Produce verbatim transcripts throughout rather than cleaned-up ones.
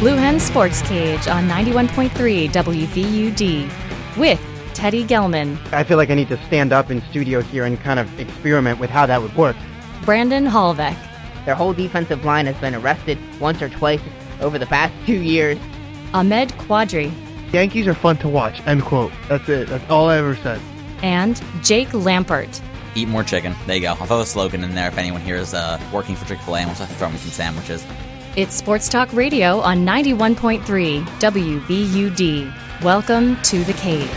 Blue Hen Sports Cage on ninety-one point three W V U D with Teddy Gelman. I feel like I need to stand up in studio here and kind of experiment with how that would work. Brandon Hallvek. Their whole defensive line has been arrested once or twice over the past two years. Ahmed Quadri. Yankees are fun to watch, end quote. That's it. That's all I ever said. And Jake Lampert. Eat more chicken. There you go. I'll throw a slogan in there if anyone here is uh, working for Chick-fil-A and wants to throw me some sandwiches. It's Sports Talk Radio on ninety-one point three W V U D. Welcome to the Cage.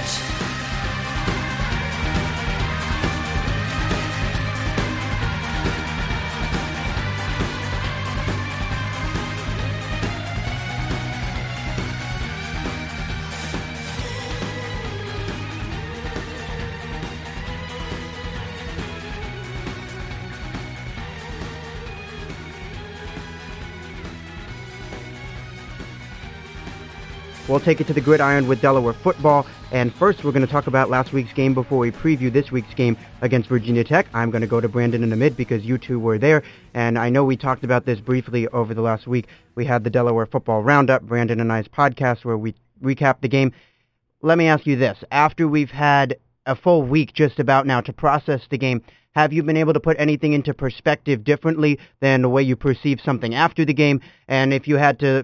We'll take it to the gridiron with Delaware football, and first we're going to talk about last week's game before we preview this week's game against Virginia Tech. I'm going to go to Brandon in the mid because you two were there, and I know we talked about this briefly over the last week. We had the Delaware football roundup, Brandon and I's podcast, where we recapped the game. Let me ask you this. After we've had a full week just about now to process the game, have you been able to put anything into perspective differently than the way you perceive something after the game? And if you had to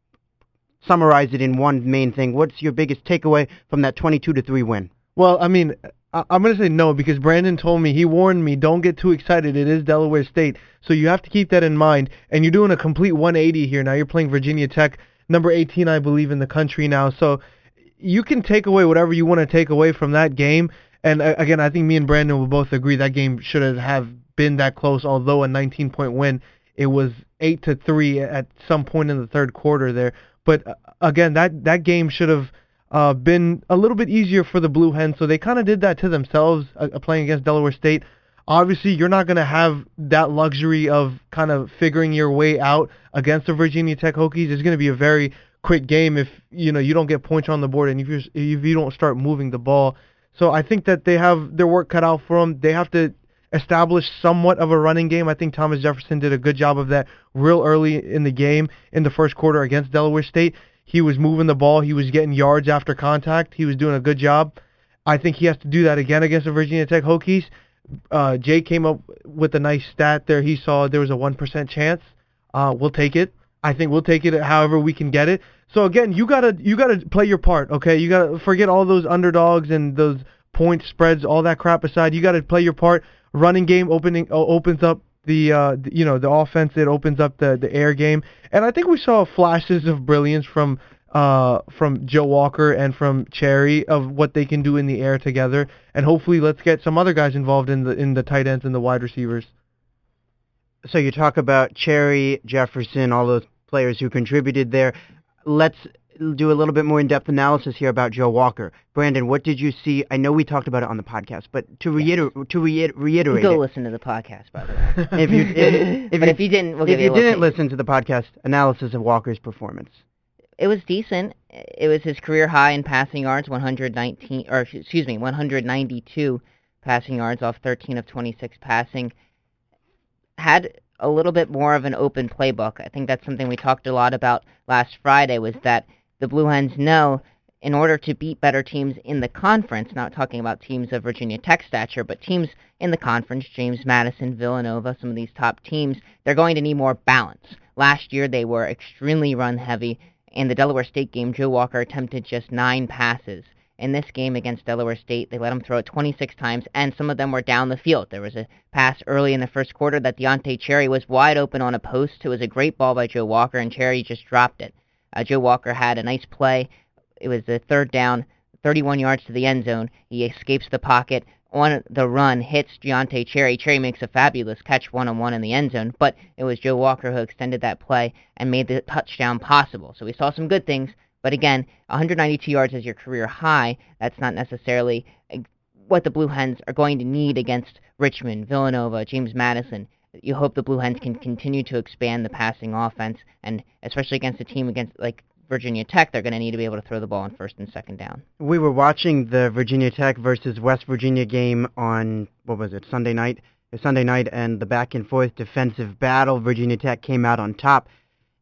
summarize it in one main thing, what's your biggest takeaway from that twenty-two to three win? Well, I mean, I- I'm going to say no because Brandon told me, he warned me, don't get too excited. It is Delaware State. So you have to keep that in mind. And you're doing a complete one eighty here. Now you're playing Virginia Tech, number eighteen, I believe, in the country now. So you can take away whatever you want to take away from that game. And uh, again, I think me and Brandon will both agree that game should have been that close, although a nineteen-point win. It was eight to three at some point in the third quarter there. But uh, again, that, that game should have uh, been a little bit easier for the Blue Hens, so they kind of did that to themselves uh, playing against Delaware State. Obviously, you're not going to have that luxury of kind of figuring your way out against the Virginia Tech Hokies. It's going to be a very quick game if you know you don't get points on the board and if you if you don't start moving the ball. So I think that they have their work cut out for them. They have to establish somewhat of a running game. I think Thomas Jefferson did a good job of that real early in the game in the first quarter against Delaware State. He was moving the ball. He was getting yards after contact. He was doing a good job. I think he has to do that again against the Virginia Tech Hokies. Uh, Jay came up with a nice stat there. He saw there was a one percent chance. Uh, we'll take it. I think we'll take it however we can get it. So again, you gotta you gotta play your part, okay? You gotta forget all those underdogs and those point spreads, all that crap aside. You gotta play your part. Running game opening uh, opens up the uh, you know the offense. It opens up the, the air game, and I think we saw flashes of brilliance from uh from Joe Walker and from Cherry of what they can do in the air together. And hopefully, let's get some other guys involved in the in the tight ends and the wide receivers. So you talk about Cherry, Jefferson, all those players who contributed there. Let's do a little bit more in-depth analysis here about Joe Walker. Brandon, what did you see? I know we talked about it on the podcast, but to reiter- yes. to reiter- reiterate Go it, listen to the podcast, by the way. if you, if, if but you, if you didn't, we'll if give you you a didn't little listen to the podcast analysis of Walker's performance, it was decent. It was his career high in passing yards, one hundred nineteen, or excuse me, one hundred ninety-two passing yards off thirteen of twenty-six passing. Had a little bit more of an open playbook. I think that's something we talked a lot about last Friday, was that the Blue Hens know in order to beat better teams in the conference, not talking about teams of Virginia Tech stature, but teams in the conference, James Madison, Villanova, some of these top teams, they're going to need more balance. Last year they were extremely run-heavy. In the Delaware State game, Joe Walker attempted just nine passes. In this game against Delaware State, they let him throw it twenty-six times, and some of them were down the field. There was a pass early in the first quarter that Deontay Cherry was wide open on a post. It was a great ball by Joe Walker, and Cherry just dropped it. Uh, Joe Walker had a nice play. It was the third down, thirty-one yards to the end zone. He escapes the pocket on the run, hits Deontay Cherry. Cherry makes a fabulous catch one-on-one in the end zone, but it was Joe Walker who extended that play and made the touchdown possible. So we saw some good things, but again, one hundred ninety-two yards is your career high. That's not necessarily what the Blue Hens are going to need against Richmond, Villanova, James Madison. You hope the Blue Hens can continue to expand the passing offense, and especially against a team against like Virginia Tech, they're going to need to be able to throw the ball on first and second down. We were watching the Virginia Tech versus West Virginia game on, what was it, Sunday night? Sunday night, and the back-and-forth defensive battle. Virginia Tech came out on top.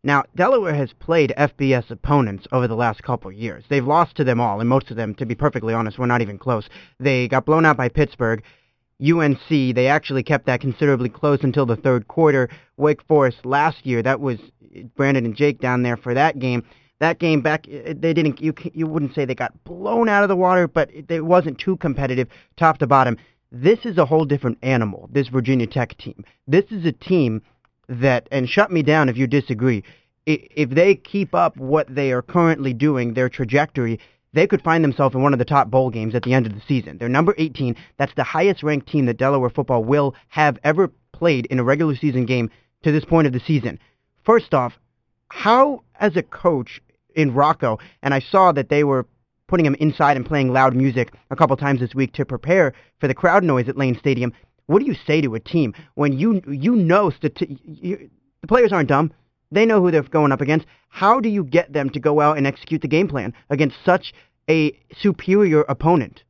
Now, Delaware has played F B S opponents over the last couple of years. They've lost to them all, and most of them, to be perfectly honest, were not even close. They got blown out by Pittsburgh. U N C, they actually kept that considerably close until the third quarter. Wake Forest last year, that was Brandon and Jake down there for that game. That game back, they didn't. You you wouldn't say they got blown out of the water, but it, it wasn't too competitive, top to bottom. This is a whole different animal. This Virginia Tech team. This is a team that, and shut me down if you disagree. If they keep up what they are currently doing, their trajectory, they could find themselves in one of the top bowl games at the end of the season. They're number eighteen. That's the highest ranked team that Delaware football will have ever played in a regular season game to this point of the season. First off, how, as a coach in Rocco, and I saw that they were putting him inside and playing loud music a couple times this week to prepare for the crowd noise at Lane Stadium. What do you say to a team when you you know stati- you, the players aren't dumb? They know who they're going up against. How do you get them to go out and execute the game plan against such a superior opponent?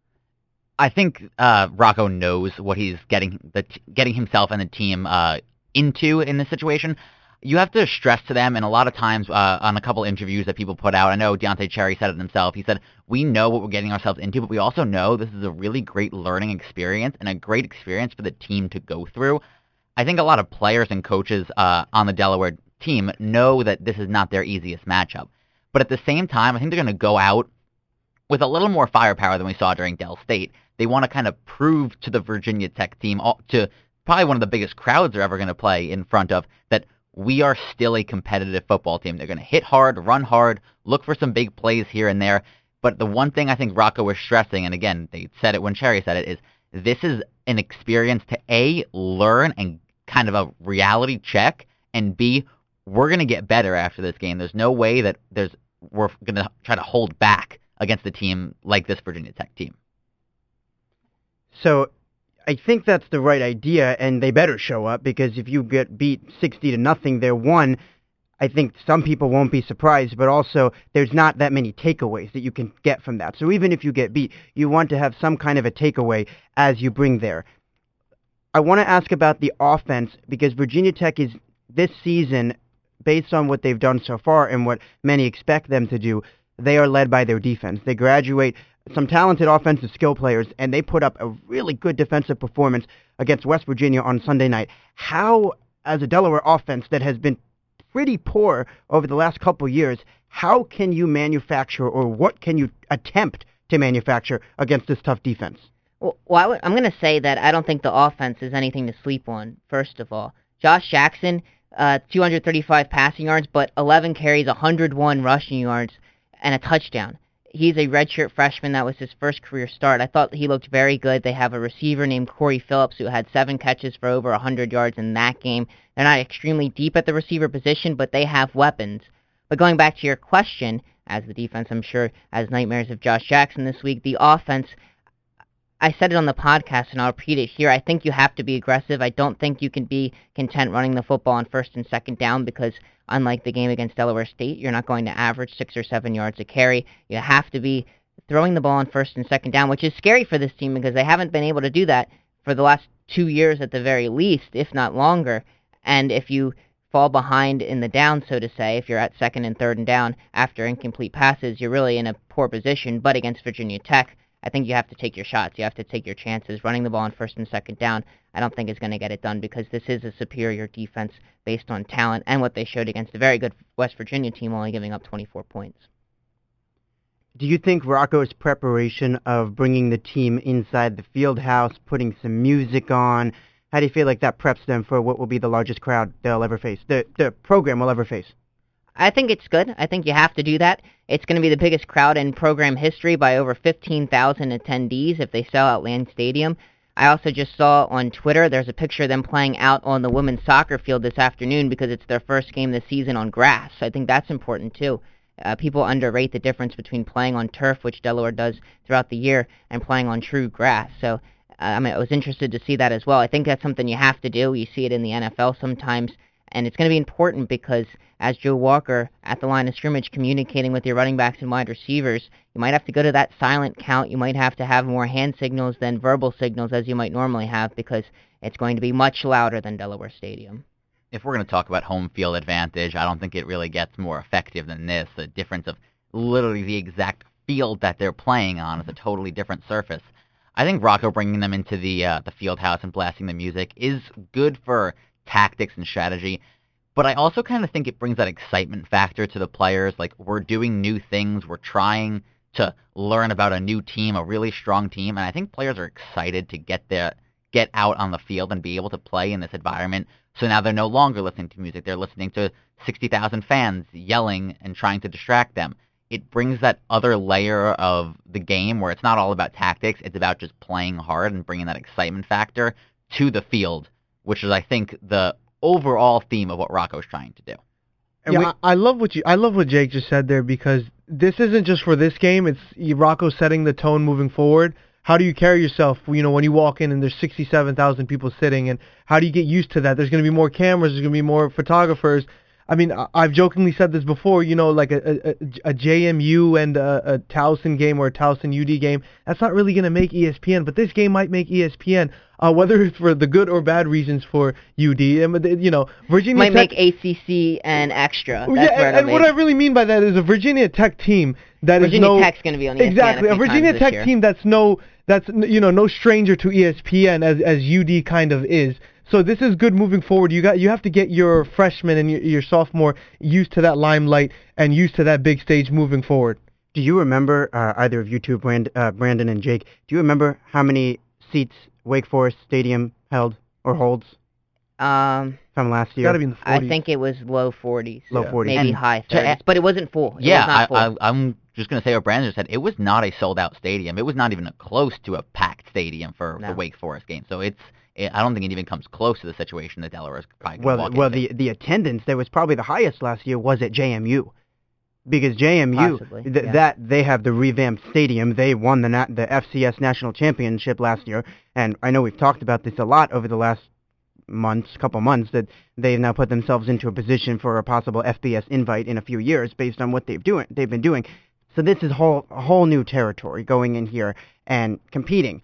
I think uh, Rocco knows what he's getting the t- getting himself and the team uh, into in this situation. You have to stress to them, and a lot of times uh, on a couple interviews that people put out, I know Deontay Cherry said it himself. He said, we know what we're getting ourselves into, but we also know this is a really great learning experience and a great experience for the team to go through. I think a lot of players and coaches uh, on the Delaware team know that this is not their easiest matchup. But at the same time, I think they're going to go out with a little more firepower than we saw during Del State. They want to kind of prove to the Virginia Tech team, to probably one of the biggest crowds they're ever going to play in front of, that we are still a competitive football team. They're going to hit hard, run hard, look for some big plays here and there. But the one thing I think Rocco was stressing, and again, they said it when Cherry said it, is this is an experience to A, learn and kind of a reality check, and B, we're going to get better after this game. There's no way that there's we're going to try to hold back against a team like this Virginia Tech team. So I think that's the right idea, and they better show up, because if you get beat sixty to nothing, they're one. I think some people won't be surprised, but also there's not that many takeaways that you can get from that. So even if you get beat, you want to have some kind of a takeaway as you bring there. I want to ask about the offense, because Virginia Tech is, this season, based on what they've done so far and what many expect them to do, they are led by their defense. They graduate some talented offensive skill players, and they put up a really good defensive performance against West Virginia on Sunday night. How, as a Delaware offense that has been pretty poor over the last couple of years, how can you manufacture, or what can you attempt to manufacture against this tough defense? Well, well I w- I'm going to say that I don't think the offense is anything to sleep on, first of all. Josh Jackson, uh, two hundred thirty-five passing yards, but eleven carries, one hundred one rushing yards, and a touchdown. He's a redshirt freshman. That was his first career start. I thought he looked very good. They have a receiver named Corey Phillips who had seven catches for over one hundred yards in that game. They're not extremely deep at the receiver position, but they have weapons. But going back to your question, as the defense, I'm sure, has nightmares of Josh Jackson this week, the offense, I said it on the podcast, and I'll repeat it here. I think you have to be aggressive. I don't think you can be content running the football on first and second down, because unlike the game against Delaware State, you're not going to average six or seven yards a carry. You have to be throwing the ball on first and second down, which is scary for this team because they haven't been able to do that for the last two years at the very least, if not longer. And if you fall behind in the down, so to say, if you're at second and third and down after incomplete passes, you're really in a poor position. But against Virginia Tech, I think you have to take your shots. You have to take your chances. Running the ball on first and second down, I don't think is going to get it done, because this is a superior defense based on talent and what they showed against a very good West Virginia team, only giving up twenty-four points. Do you think Rocco's preparation of bringing the team inside the field house, putting some music on, how do you feel like that preps them for what will be the largest crowd they'll ever face, the, the program will ever face? I think it's good. I think you have to do that. It's going to be the biggest crowd in program history by over fifteen thousand attendees if they sell out Land Stadium. I also just saw on Twitter there's a picture of them playing out on the women's soccer field this afternoon because it's their first game this season on grass. I think that's important too. Uh, people underrate the difference between playing on turf, which Delaware does throughout the year, and playing on true grass. So uh, I mean, I was interested to see that as well. I think that's something you have to do. You see it in the N F L sometimes. And it's going to be important because, as Joe Walker at the line of scrimmage communicating with your running backs and wide receivers, you might have to go to that silent count. You might have to have more hand signals than verbal signals as you might normally have, because it's going to be much louder than Delaware Stadium. if we're going to talk about home field advantage, I don't think it really gets more effective than this. The difference of literally the exact field that they're playing on is a totally different surface. I think Rocco bringing them into the uh, the field house and blasting the music is good for tactics and strategy, but I also kind of think it brings that excitement factor to the players. Like, we're doing new things, we're trying to learn about a new team, a really strong team, and I think players are excited to get there, get out on the field and be able to play in this environment. So now they're no longer listening to music, they're listening to sixty thousand fans yelling and trying to distract them. It brings that other layer of the game where it's not all about tactics, it's about just playing hard and bringing that excitement factor to the field, which is, I think, the overall theme of what Rocco's trying to do. And yeah, we, I, I love what you I love what Jake just said there, because this isn't just for this game. It's Rocco setting the tone moving forward. How do you carry yourself, you know, when you walk in and there's sixty-seven thousand people sitting, and how do you get used to that? There's going to be more cameras, there's going to be more photographers. I mean, I've jokingly said this before, you know, like a, a, a J M U and a, a Towson game or a Towson U D game, that's not really going to make E S P N, but this game might make E S P N, uh, whether it's for the good or bad reasons for U D. And, you know, Virginia might Tech... make A C C and extra. That's yeah, and, and what I really mean by that is a Virginia Tech team that Virginia is no... Tech's going to be on E S P N exactly, a, a Virginia Tech year. team that's no, that's, you know, no stranger to E S P N as, as U D kind of is. So this is good moving forward. You got you have to get your freshman and your, your sophomore used to that limelight and used to that big stage moving forward. Do you remember, uh, either of you two, Brand, uh, Brandon and Jake, do you remember how many seats Wake Forest Stadium held or holds Um, from last year? Got to be in the forties. I think it was low forties. Low Yeah. forties. Maybe And high to thirties. add- But it wasn't full. It Yeah, was not full. I, I, I'm just going to say what Brandon just said. It was not a sold-out stadium. It was not even close to a packed stadium for No. the Wake Forest game. So it's, it, I don't think it even comes close to the situation that Delaware is probably going to Well, walk well, into. the the attendance that was probably the highest last year was at J M U, because J M U Possibly, th- yeah. that they have the revamped stadium. They won the na- the F C S national championship last year, and I know we've talked about this a lot over the last months, couple months, that they've now put themselves into a position for a possible F B S invite in a few years based on what they've doing they've been doing. So this is whole a whole new territory going in here and competing.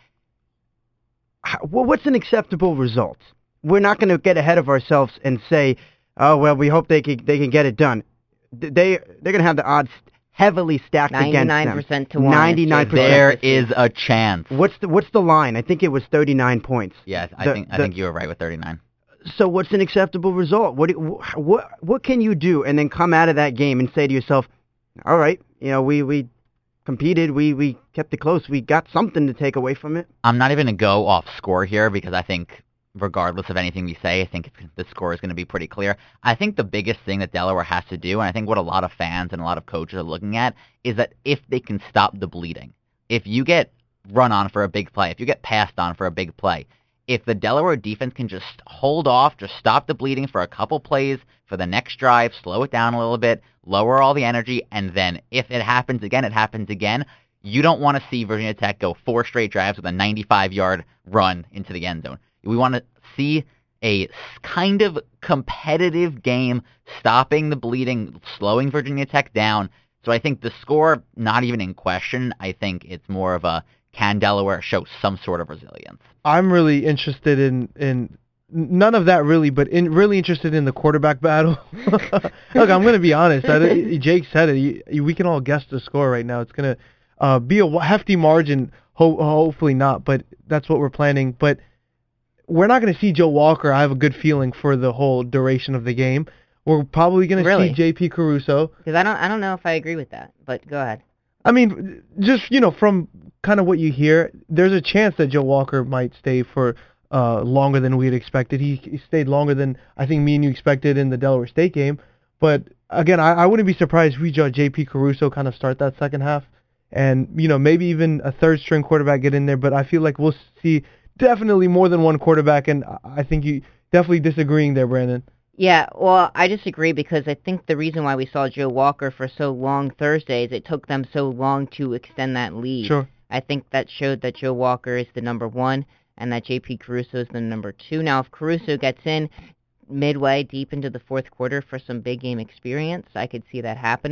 How, well, what's an acceptable result? We're not going to get ahead of ourselves and say, "Oh well, we hope they can they can get it done." Th- They they're going to have the odds heavily stacked against them. ninety-nine percent to one. ninety-nine percent. There is a chance. What's the what's the line? I think it was thirty-nine points. Yeah, I The- think I the- think you were right with thirty-nine. So what's an acceptable result? What do- what what can you do and then come out of that game and say to yourself, "All right, you know, we we competed, we we kept it close, we got something to take away from it." I'm not even going to go off score here because I think regardless of anything we say, I think it's, the score is going to be pretty clear. I think the biggest thing that Delaware has to do, and I think what a lot of fans and a lot of coaches are looking at, is that if they can stop the bleeding, if you get run on for a big play, if you get passed on for a big play, if the Delaware defense can just hold off, just stop the bleeding for a couple plays for the next drive, slow it down a little bit, lower all the energy, and then if it happens again, it happens again. You don't want to see Virginia Tech go four straight drives with a ninety-five-yard run into the end zone. We want to see a kind of competitive game, stopping the bleeding, slowing Virginia Tech down. So I think the score, not even in question. I think it's more of a, can Delaware show some sort of resilience? I'm really interested in in none of that really, but in really interested in the quarterback battle. Look, I'm going to be honest. I, Jake said it. You, we can all guess the score right now. It's going to uh, be a hefty margin. Ho- hopefully not, but that's what we're planning. But we're not going to see Joe Walker. I have a good feeling for the whole duration of the game. We're probably going to Really? see J P Caruso. Because I don't, I don't know if I agree with that. But go ahead. I mean, just, you know, from kind of what you hear, there's a chance that Joe Walker might stay for uh, longer than we had expected. He, he stayed longer than I think me and you expected in the Delaware State game. But, again, I, I wouldn't be surprised if we saw J P Caruso kind of start that second half. And, you know, maybe even a third-string quarterback get in there. But I feel like we'll see definitely more than one quarterback. And I think you definitely disagreeing there, Brandon. Yeah, well, I disagree because I think the reason why we saw Joe Walker for so long Thursday is it took them so long to extend that lead. Sure. I think that showed that Joe Walker is the number one and that J P Caruso is the number two. Now, if Caruso gets in midway deep into the fourth quarter for some big game experience, I could see that happening.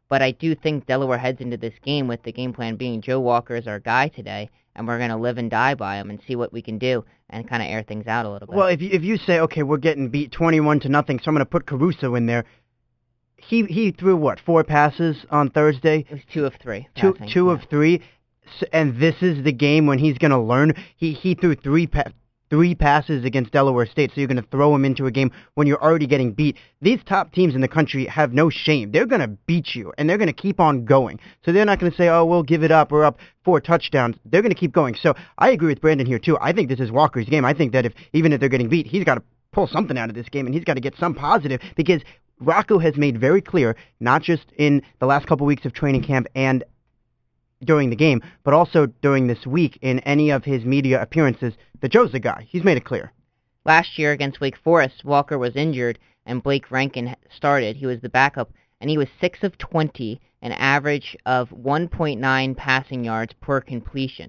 But I do think Delaware heads into this game with the game plan being Joe Walker is our guy today, and we're going to live and die by him and see what we can do and kind of air things out a little bit. Well, if you, if you say, okay, we're getting beat twenty-one to nothing, so I'm going to put Caruso in there. He he threw, what, four passes on Thursday? It was two of three. Two passing, two yeah. of three, S and this is the game when he's going to learn. He he threw three pa three passes against Delaware State, so you're going to throw him into a game when you're already getting beat. These top teams in the country have no shame. They're going to beat you, and they're going to keep on going. So they're not going to say, oh, we'll give it up. We're up four touchdowns. They're going to keep going. So I agree with Brandon here, too. I think this is Walker's game. I think that if even if they're getting beat, he's got to pull something out of this game, and he's got to get some positive because Rocco has made very clear, not just in the last couple weeks of training camp and during the game, but also during this week in any of his media appearances, that Joe's the guy. He's made it clear. Last year against Wake Forest, Walker was injured, and Blake Rankin started. He was the backup, and he was six of twenty, an average of one point nine passing yards per completion.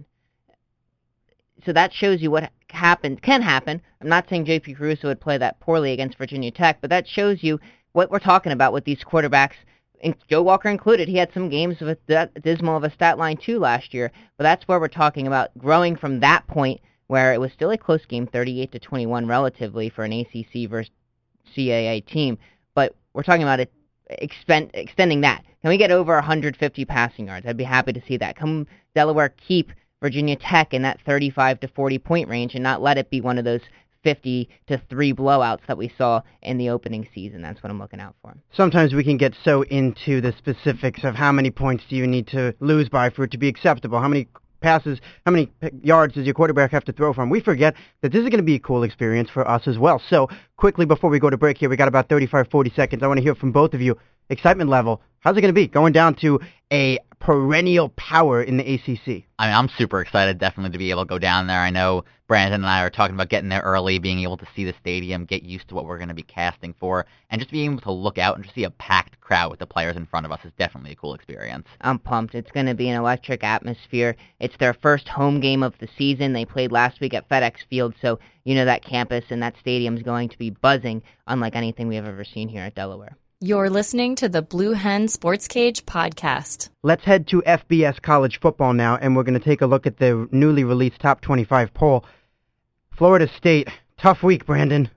So that shows you what happened, can happen. I'm not saying J P Caruso would play that poorly against Virginia Tech, but that shows you what we're talking about with these quarterbacks, and Joe Walker included. He had some games with that dismal of a stat line too last year, but that's where we're talking about growing from that point where it was still a close game, thirty-eight to twenty-one relatively for an A C C versus C A A team, but we're talking about it expend, extending that. Can we get over one hundred fifty passing yards? I'd be happy to see that. Come Delaware keep Virginia Tech in that thirty-five to forty point range and not let it be one of those fifty to three blowouts that we saw in the opening season. That's what I'm looking out for. Sometimes we can get so into the specifics of how many points do you need to lose by for it to be acceptable, how many passes, how many yards does your quarterback have to throw from. We forget that this is going to be a cool experience for us as well. So quickly before we go to break here, we got about thirty-five, forty seconds. I want to hear from both of you. Excitement level, how's it going to be going down to a perennial power in the A C C? I mean, I'm super excited definitely to be able to go down there. I know Brandon and I are talking about getting there early, being able to see the stadium, get used to what we're going to be casting for, and just being able to look out and just see a packed crowd with the players in front of us is definitely a cool experience. I'm pumped. It's going to be an electric atmosphere. It's their first home game of the season. They played last week at FedEx Field, so you know that campus and that stadium is going to be buzzing, unlike anything we have ever seen here at Delaware. You're listening to the Blue Hen Sports Cage podcast. Let's head to F B S college football now, and we're going to take a look at the newly released top twenty-five poll. Florida State, tough week, Brandon.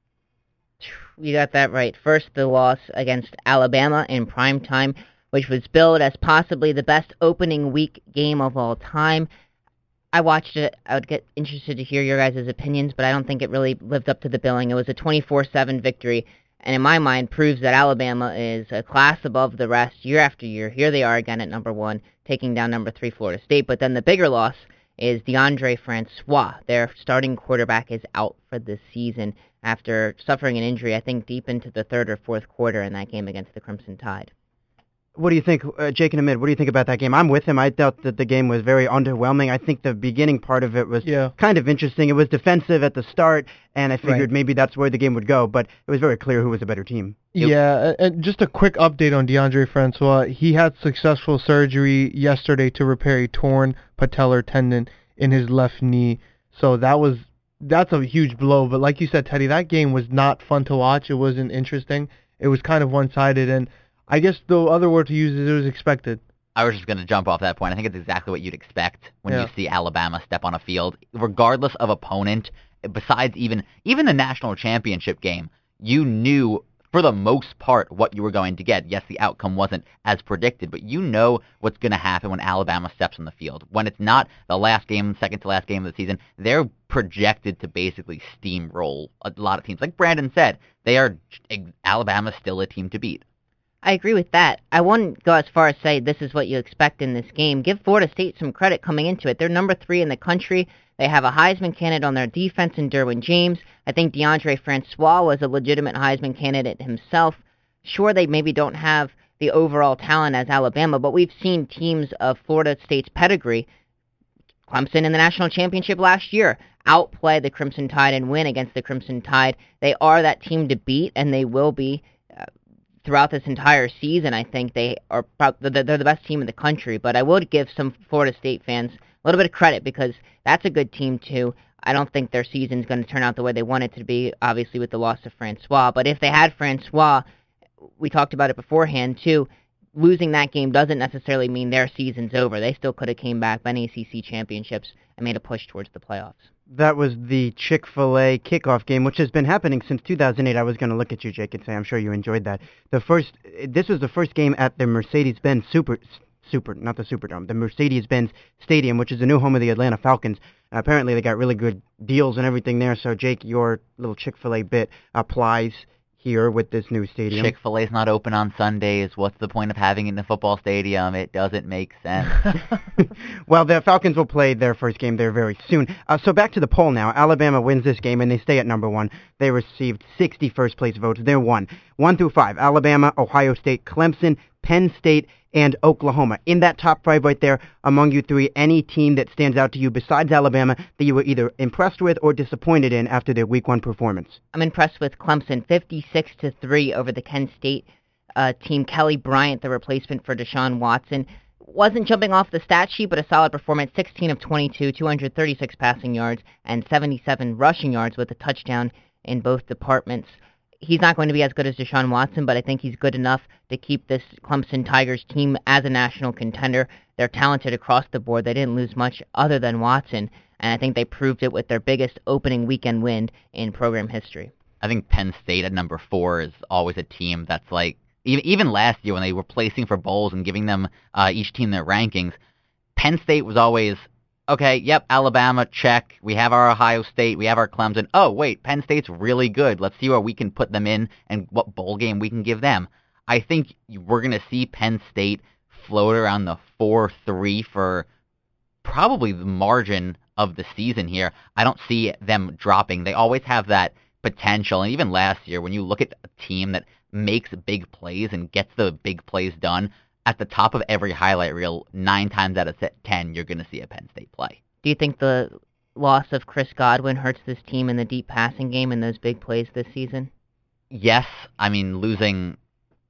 You got that right. First, the loss against Alabama in prime time, which was billed as possibly the best opening week game of all time. I watched it. I would get interested to hear your guys' opinions, but I don't think it really lived up to the billing. It was a twenty-four seven victory, and in my mind proves that Alabama is a class above the rest year after year. Here they are again at number one, taking down number three Florida State. But then the bigger loss is DeAndre Francois. Their starting quarterback is out for the season after suffering an injury, I think, deep into the third or fourth quarter in that game against the Crimson Tide. What do you think, uh, Jake and Amid, what do you think about that game? I'm with him. I thought that the game was very underwhelming. I think the beginning part of it was Yeah. kind of interesting. It was defensive at the start, and I figured Right. maybe that's where the game would go, but it was very clear who was a better team. Yeah, and just a quick update on DeAndre Francois. He had successful surgery yesterday to repair a torn patellar tendon in his left knee. So that was that's a huge blow. But like you said, Teddy, that game was not fun to watch. It wasn't interesting. It was kind of one-sided, and I guess the other word to use is it was expected. I was just going to jump off that point. I think it's exactly what you'd expect when Yeah. you see Alabama step on a field, regardless of opponent. Besides even even the national championship game, you knew for the most part what you were going to get. Yes, the outcome wasn't as predicted, but you know what's going to happen when Alabama steps on the field. When it's not the last game, second to last game of the season, they're projected to basically steamroll a lot of teams. Like Brandon said, they are Alabama's still a team to beat. I agree with that. I wouldn't go as far as say this is what you expect in this game. Give Florida State some credit coming into it. They're number three in the country. They have a Heisman candidate on their defense in Derwin James. I think DeAndre Francois was a legitimate Heisman candidate himself. Sure, they maybe don't have the overall talent as Alabama, but we've seen teams of Florida State's pedigree, Clemson in the national championship last year, outplay the Crimson Tide and win against the Crimson Tide. They are that team to beat, and they will be throughout this entire season. I think they are they're the best team in the country, but I would give some Florida State fans a little bit of credit because that's a good team too. I don't think their season's going to turn out the way they want it to be, obviously with the loss of Francois, but if they had Francois, we talked about it beforehand too, losing that game doesn't necessarily mean their season's over. They still could have came back, been A C C championships, and made a push towards the playoffs. That was the Chick-fil-A kickoff game, which has been happening since two thousand eight. I was going to look at you, Jake, and say I'm sure you enjoyed that. The first, this was the first game at the Mercedes-Benz Super, Super, not the Superdome, the Mercedes-Benz Stadium, which is the new home of the Atlanta Falcons. Uh, apparently, they got really good deals and everything there. So, Jake, your little Chick-fil-A bit applies here with this new stadium. Chick-fil-A's not open on Sundays. What's the point of having it in a football stadium? It doesn't make sense. Well, the Falcons will play their first game there very soon. Uh, so back to the poll now. Alabama wins this game, and they stay at number one. They received sixty first-place votes. They're one. One through five, Alabama, Ohio State, Clemson, Penn State, and Oklahoma. In that top five right there, among you three, any team that stands out to you besides Alabama that you were either impressed with or disappointed in after their week one performance? I'm impressed with Clemson, fifty-six to three over the Kent State uh, team. Kelly Bryant, the replacement for Deshaun Watson, wasn't jumping off the stat sheet, but a solid performance, sixteen of twenty-two, two hundred thirty-six passing yards, and seventy-seven rushing yards with a touchdown in both departments. He's not going to be as good as Deshaun Watson, but I think he's good enough to keep this Clemson Tigers team as a national contender. They're talented across the board. They didn't lose much other than Watson, and I think they proved it with their biggest opening weekend win in program history. I think Penn State at number four is always a team that's like, even even last year when they were placing for bowls and giving them uh, each team their rankings, Penn State was always, okay, yep, Alabama, check. We have our Ohio State. We have our Clemson. Oh, wait, Penn State's really good. Let's see where we can put them in and what bowl game we can give them. I think we're going to see Penn State float around the four three for probably the margin of the season here. I don't see them dropping. They always have that potential. And even last year, when you look at a team that makes big plays and gets the big plays done, at the top of every highlight reel, nine times out of ten, you're going to see a Penn State play. Do you think the loss of Chris Godwin hurts this team in the deep passing game and those big plays this season? Yes. I mean, losing,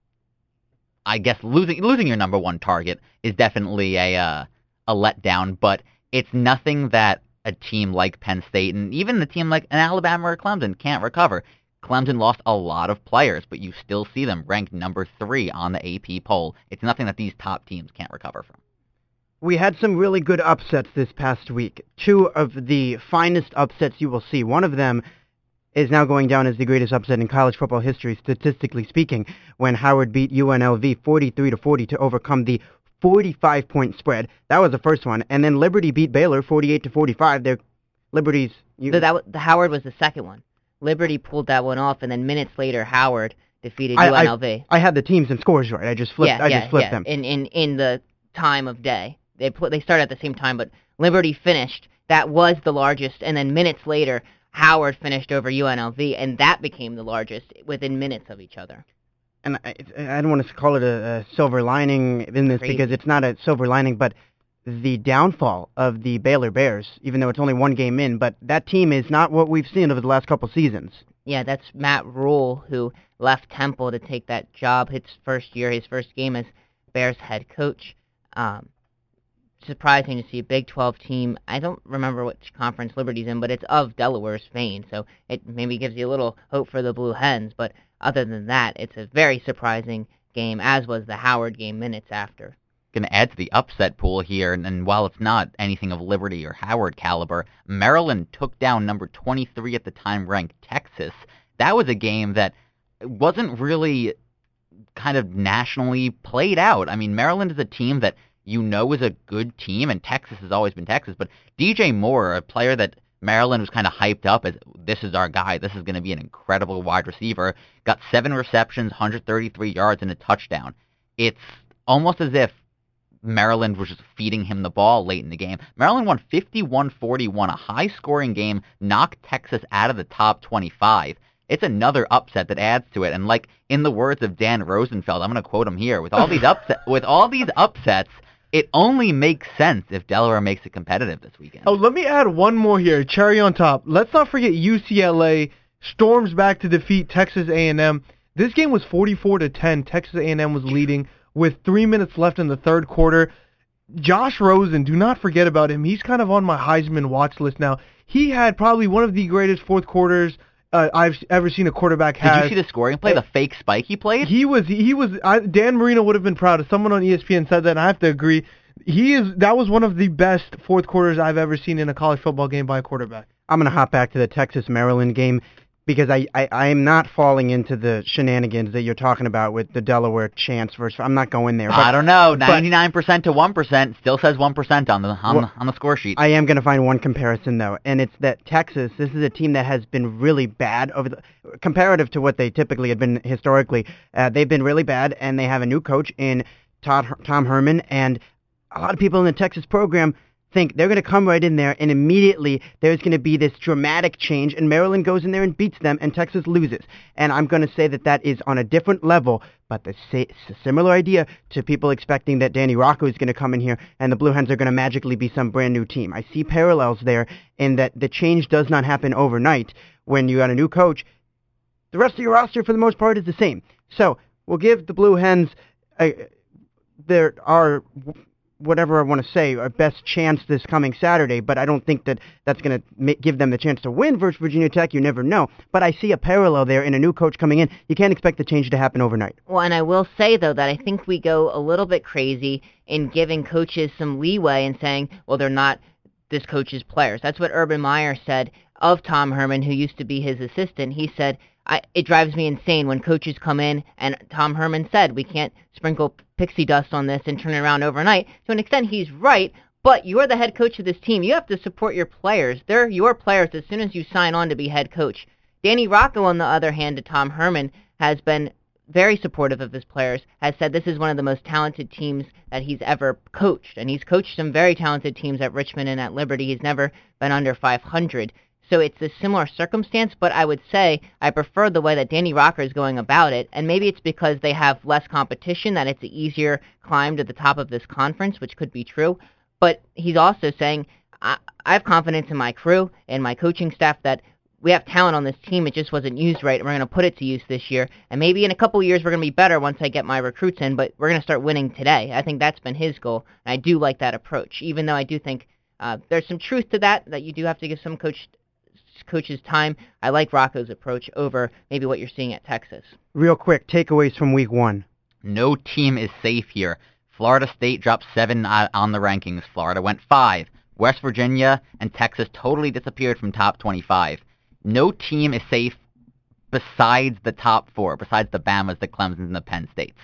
I guess losing losing your number one target is definitely a uh, a letdown, but it's nothing that a team like Penn State and even a team like an Alabama or Clemson can't recover. Clemson lost a lot of players, but you still see them ranked number three on the A P poll. It's nothing that these top teams can't recover from. We had some really good upsets this past week. Two of the finest upsets you will see. One of them is now going down as the greatest upset in college football history, statistically speaking, when Howard beat U N L V forty-three to forty to overcome the forty-five point spread. That was the first one. And then Liberty beat Baylor forty-eight to forty-five. Their Liberty's... You, the, that, the Howard was the second one. Liberty pulled that one off, and then minutes later, Howard defeated I, U N L V. I, I had the teams and scores right. I just flipped. Yeah, I yeah, just flipped yeah. them. In, in in the time of day, they put they started at the same time, but Liberty finished. That was the largest, and then minutes later, Howard finished over U N L V, and that became the largest within minutes of each other. And I, I don't want to call it a, a silver lining in this Crazy. because it's not a silver lining, but the downfall of the Baylor Bears, even though it's only one game in, but that team is not what we've seen over the last couple seasons. Yeah, that's Matt Rule, who left Temple to take that job his first year, his first game as Bears head coach. Um, surprising to see a Big twelve team. I don't remember which conference Liberty's in, but it's of Delaware's fame, so it maybe gives you a little hope for the Blue Hens. But other than that, it's a very surprising game, as was the Howard game minutes after. Going to add to the upset pool here, and, and while it's not anything of Liberty or Howard caliber, Maryland took down number twenty-three at the time ranked Texas. That was a game that wasn't really kind of nationally played out. I mean, Maryland is a team that you know is a good team, and Texas has always been Texas, but D J Moore, a player that Maryland was kind of hyped up as, this is our guy, this is going to be an incredible wide receiver, got seven receptions, one hundred thirty-three yards, and a touchdown. It's almost as if Maryland was just feeding him the ball late in the game. Maryland won fifty-one forty-one, a high-scoring game, knocked Texas out of the top twenty-five. It's another upset that adds to it. And like in the words of Dan Rosenfeld, I'm going to quote him here, with all these upset, with all these upsets, it only makes sense if Delaware makes it competitive this weekend. Oh, let me add one more here, cherry on top. Let's not forget U C L A storms back to defeat Texas A and M. This game was forty-four to ten. Texas A and M was leading with three minutes left in the third quarter. Josh Rosen, do not forget about him. He's kind of on my Heisman watch list now. He had probably one of the greatest fourth quarters uh, I've ever seen a quarterback Did have. you see the scoring play? The fake spike he played? He was he was I, Dan Marino would have been proud. Someone on E S P N said that, and I have to agree. He is that was one of the best fourth quarters I've ever seen in a college football game by a quarterback. I'm going to hop back to the Texas-Maryland game because I, I, I am not falling into the shenanigans that you're talking about with the Delaware chance versus. I'm not going there. But I don't know. ninety-nine percent to one percent still says one percent on the on, Well, the, on the score sheet. I am going to find one comparison, though, and it's that Texas, this is a team that has been really bad over the comparative to what they typically had been historically. Uh, they've been really bad, and they have a new coach in Todd, Tom Herman, and a lot of people in the Texas program think they're going to come right in there, and immediately there's going to be this dramatic change, and Maryland goes in there and beats them, and Texas loses. And I'm going to say that that is on a different level, but the sa- similar idea to people expecting that Danny Rocco is going to come in here, and the Blue Hens are going to magically be some brand new team. I see parallels there in that the change does not happen overnight. When you got a new coach, the rest of your roster, for the most part, is the same. So we'll give the Blue Hens a, there are whatever I want to say, our best chance this coming Saturday, but I don't think that that's going to give them the chance to win versus Virginia Tech. You never know. But I see a parallel there in a new coach coming in. You can't expect the change to happen overnight. Well, and I will say, though, that I think we go a little bit crazy in giving coaches some leeway and saying, well, they're not this coach's players. That's what Urban Meyer said of Tom Herman, who used to be his assistant. He said, I, it drives me insane when coaches come in, and Tom Herman said, we can't sprinkle pixie dust on this and turn it around overnight. To an extent, he's right, but you're the head coach of this team. You have to support your players. They're your players as soon as you sign on to be head coach. Danny Rocco, on the other hand, to Tom Herman, has been very supportive of his players, has said this is one of the most talented teams that he's ever coached, and he's coached some very talented teams at Richmond and at Liberty. He's never been under five hundred. So it's a similar circumstance, but I would say I prefer the way that Danny Rocker is going about it, and maybe it's because they have less competition, that it's an easier climb to the top of this conference, which could be true. But he's also saying, I, I have confidence in my crew and my coaching staff that we have talent on this team, it just wasn't used right, and we're going to put it to use this year. And maybe in a couple of years we're going to be better once I get my recruits in, but we're going to start winning today. I think that's been his goal, and I do like that approach, even though I do think uh, there's some truth to that, that you do have to give some coach coach's time. I like Rocco's approach over maybe what you're seeing at Texas. Real quick, takeaways from week one. No team is safe here. Florida State dropped seven on the rankings. Florida went five. West Virginia and Texas totally disappeared from top twenty-five. No team is safe besides the top four, besides the Bamas, the Clemsons, and the Penn States.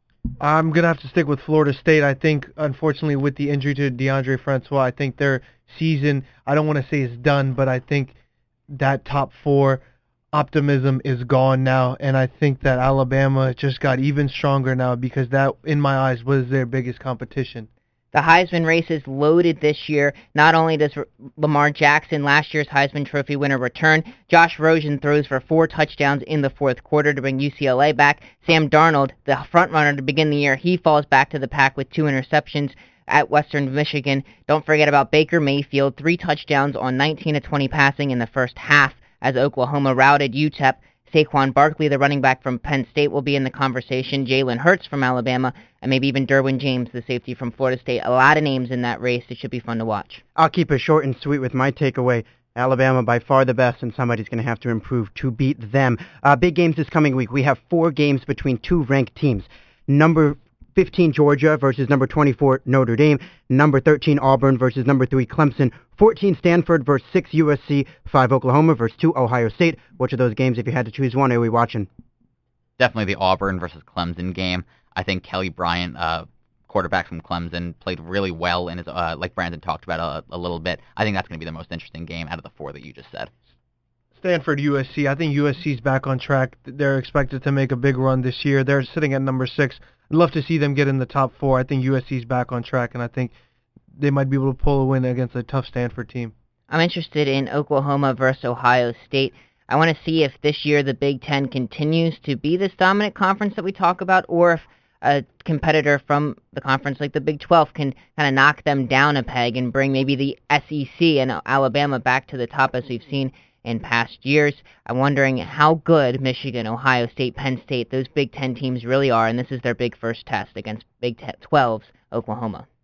I'm going to have to stick with Florida State. I think, unfortunately, with the injury to DeAndre Francois, I think their season, I don't want to say is done, but I think that top four optimism is gone now, and I think that Alabama just got even stronger now because that, in my eyes, was their biggest competition. The Heisman race is loaded this year. Not only does Lamar Jackson, last year's Heisman Trophy winner, return, Josh Rosen throws for four touchdowns in the fourth quarter to bring U C L A back. Sam Darnold, the front-runner to begin the year, he falls back to the pack with two interceptions at Western Michigan. Don't forget about Baker Mayfield, three touchdowns on nineteen of twenty passing in the first half as Oklahoma routed U T E P. Saquon Barkley, the running back from Penn State, will be in the conversation. Jalen Hurts from Alabama, and maybe even Derwin James, the safety from Florida State. A lot of names in that race. It should be fun to watch. I'll keep it short and sweet with my takeaway. Alabama by far the best, and somebody's going to have to improve to beat them. Uh, big games this coming week. We have four games between two ranked teams. Number fifteen Georgia versus number twenty-four Notre Dame, number thirteen Auburn versus number three Clemson, fourteen Stanford versus six U S C, five Oklahoma versus two Ohio State. Which of those games, if you had to choose one, are we watching? Definitely the Auburn versus Clemson game. I think Kelly Bryant, uh, quarterback from Clemson, played really well in his, uh, like Brandon talked about a, a little bit. I think that's going to be the most interesting game out of the four that you just said. Stanford, U S C. I think U S C's back on track. They're expected to make a big run this year. They're sitting at number six. I'd love to see them get in the top four. I think U S C's back on track, and I think they might be able to pull a win against a tough Stanford team. I'm interested in Oklahoma versus Ohio State. I want to see if this year the Big Ten continues to be this dominant conference that we talk about, or if a competitor from the conference like the Big twelve can kind of knock them down a peg and bring maybe the S E C and Alabama back to the top as we've seen in past years. I'm wondering how good Michigan, Ohio State, Penn State, those Big Ten teams really are, and this is their big first test against Big twelve's Oklahoma.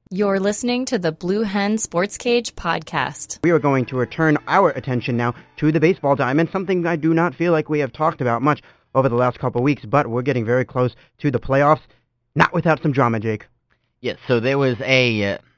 You're listening to the Blue Hen Sports Cage podcast. We are going to return our attention now to the baseball diamond, something I do not feel like we have talked about much over the last couple of weeks, but we're getting very close to the playoffs, not without some drama, Jake. Yes, so there was a uh,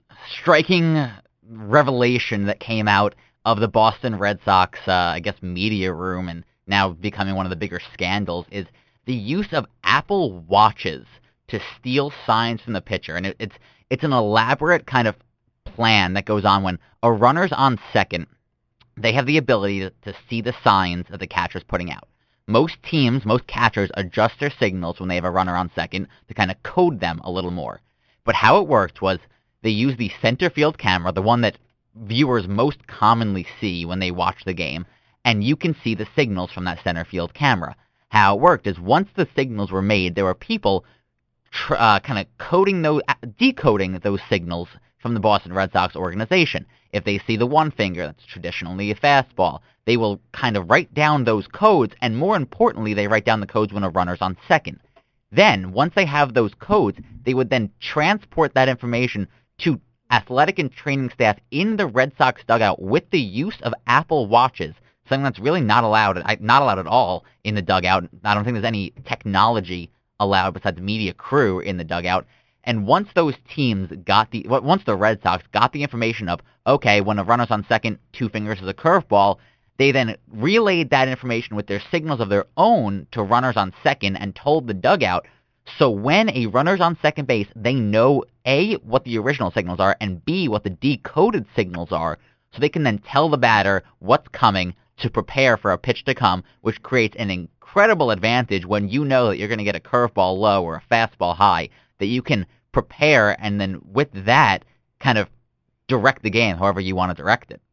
striking revelation that came out of the Boston Red Sox, uh, I guess, media room, and now becoming one of the bigger scandals, is the use of Apple Watches to steal signs from the pitcher. And it, it's it's an elaborate kind of plan that goes on when a runner's on second. They have the ability to, to see the signs that the catcher's putting out. Most teams, most catchers adjust their signals when they have a runner on second to kind of code them a little more. But how it worked was they used the center field camera, the one that viewers most commonly see when they watch the game, and you can see the signals from that center field camera. How it worked is once the signals were made, there were people tr- uh, kind of coding those, decoding those signals from the Boston Red Sox organization. If they see the one finger, that's traditionally a fastball, they will kind of write down those codes, and more importantly, they write down the codes when a runner's on second. Then, once they have those codes, they would then transport that information to athletic and training staff in the Red Sox dugout with the use of Apple Watches, something that's really not allowed, not allowed at all in the dugout. I don't think there's any technology allowed besides the media crew in the dugout. And once those teams got the, once the Red Sox got the information of, okay, when a runner's on second, two fingers is a curveball, they then relayed that information with their signals of their own to runners on second and told the dugout. So when a runner's on second base, they know A, what the original signals are, and B, what the decoded signals are, so they can then tell the batter what's coming to prepare for a pitch to come, which creates an incredible advantage when you know that you're going to get a curveball low or a fastball high, that you can prepare and then with that kind of direct the game however you want to direct it.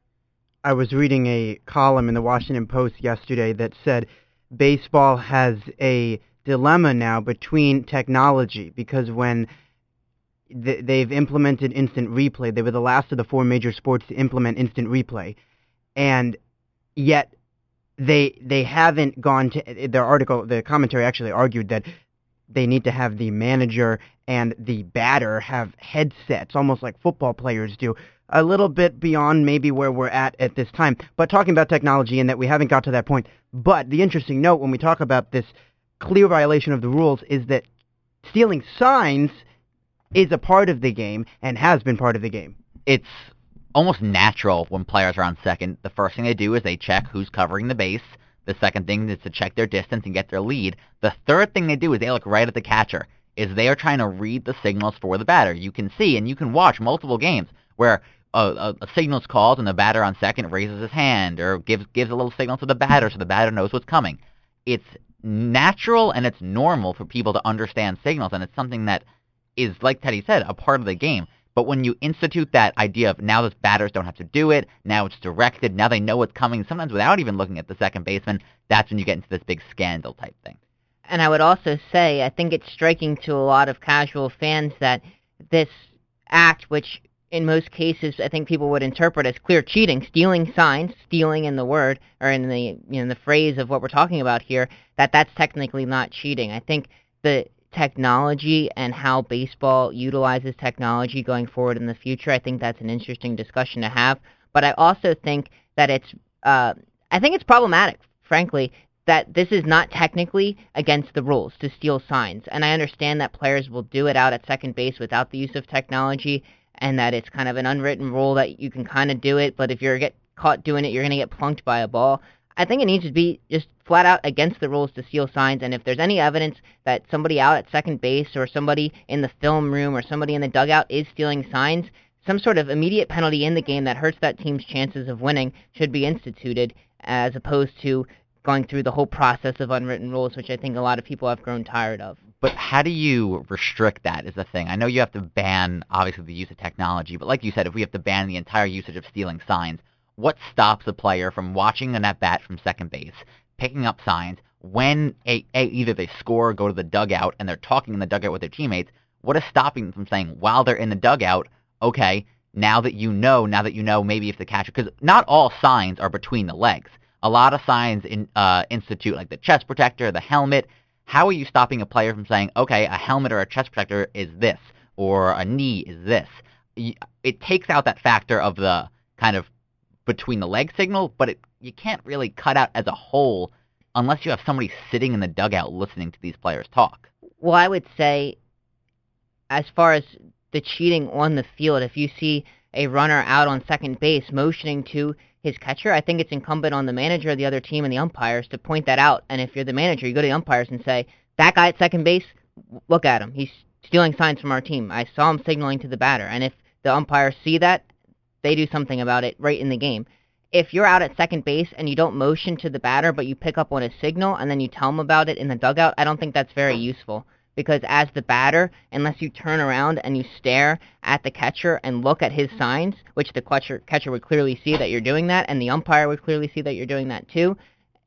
I was reading a column in the Washington Post yesterday that said baseball has a dilemma now between technology, because when th- they've implemented instant replay, they were the last of the four major sports to implement instant replay, and yet they they haven't gone to their article. The commentary actually argued that they need to have the manager and the batter have headsets, almost like football players do, a little bit beyond maybe where we're at at this time. But talking about technology and that we haven't got to that point. But the interesting note when we talk about this clear violation of the rules is that stealing signs is a part of the game and has been part of the game. It's almost natural when players are on second. The first thing they do is they check who's covering the base. The second thing is to check their distance and get their lead. The third thing they do is they look right at the catcher, is they are trying to read the signals for the batter. You can see and you can watch multiple games where a, a, a signal's called and the batter on second raises his hand or gives gives a little signal to the batter so the batter knows what's coming. It's natural and it's normal for people to understand signals, and it's something that is, like Teddy said, a part of the game. But when you institute that idea of now the batters don't have to do it, now it's directed, now they know what's coming, sometimes without even looking at the second baseman, that's when you get into this big scandal type thing. And I would also say, I think it's striking to a lot of casual fans that this act, which in most cases I think people would interpret as clear cheating, stealing signs, stealing in the word, or in the you know the phrase of what we're talking about here, that that's technically not cheating. I think the technology and how baseball utilizes technology going forward in the future, I think that's an interesting discussion to have. But I also think that it's, uh, I think it's problematic, frankly, that this is not technically against the rules to steal signs. And I understand that players will do it out at second base without the use of technology, and that it's kind of an unwritten rule that you can kind of do it, but if you get caught doing it, you're going to get plunked by a ball. I think it needs to be just flat out against the rules to steal signs, and if there's any evidence that somebody out at second base or somebody in the film room or somebody in the dugout is stealing signs, some sort of immediate penalty in the game that hurts that team's chances of winning should be instituted, as opposed to going through the whole process of unwritten rules, which I think a lot of people have grown tired of. But how do you restrict that is the thing. I know you have to ban, obviously, the use of technology, but like you said, if we have to ban the entire usage of stealing signs, what stops a player from watching an at-bat from second base, picking up signs, when a, a, either they score or go to the dugout and they're talking in the dugout with their teammates, what is stopping them from saying, while they're in the dugout, okay, now that you know, now that you know maybe if the catcher, because not all signs are between the legs. A lot of signs in, uh, institute, like the chest protector, the helmet. How are you stopping a player from saying, okay, a helmet or a chest protector is this? or a knee is this. It takes out that factor of the kind of between the leg signal, but it, you can't really cut out as a whole unless you have somebody sitting in the dugout listening to these players talk. Well, I would say, as far as the cheating on the field, if you see a runner out on second base motioning to his catcher, I think it's incumbent on the manager of the other team and the umpires to point that out. And if you're the manager, you go to the umpires and say, that guy at second base, look at him. He's stealing signs from our team. I saw him signaling to the batter. And if the umpires see that, they do something about it right in the game. If you're out at second base and you don't motion to the batter, but you pick up on a signal and then you tell him about it in the dugout, I don't think that's very useful. Because as the batter, unless you turn around and you stare at the catcher and look at his signs, which the catcher, catcher would clearly see that you're doing that, and the umpire would clearly see that you're doing that too,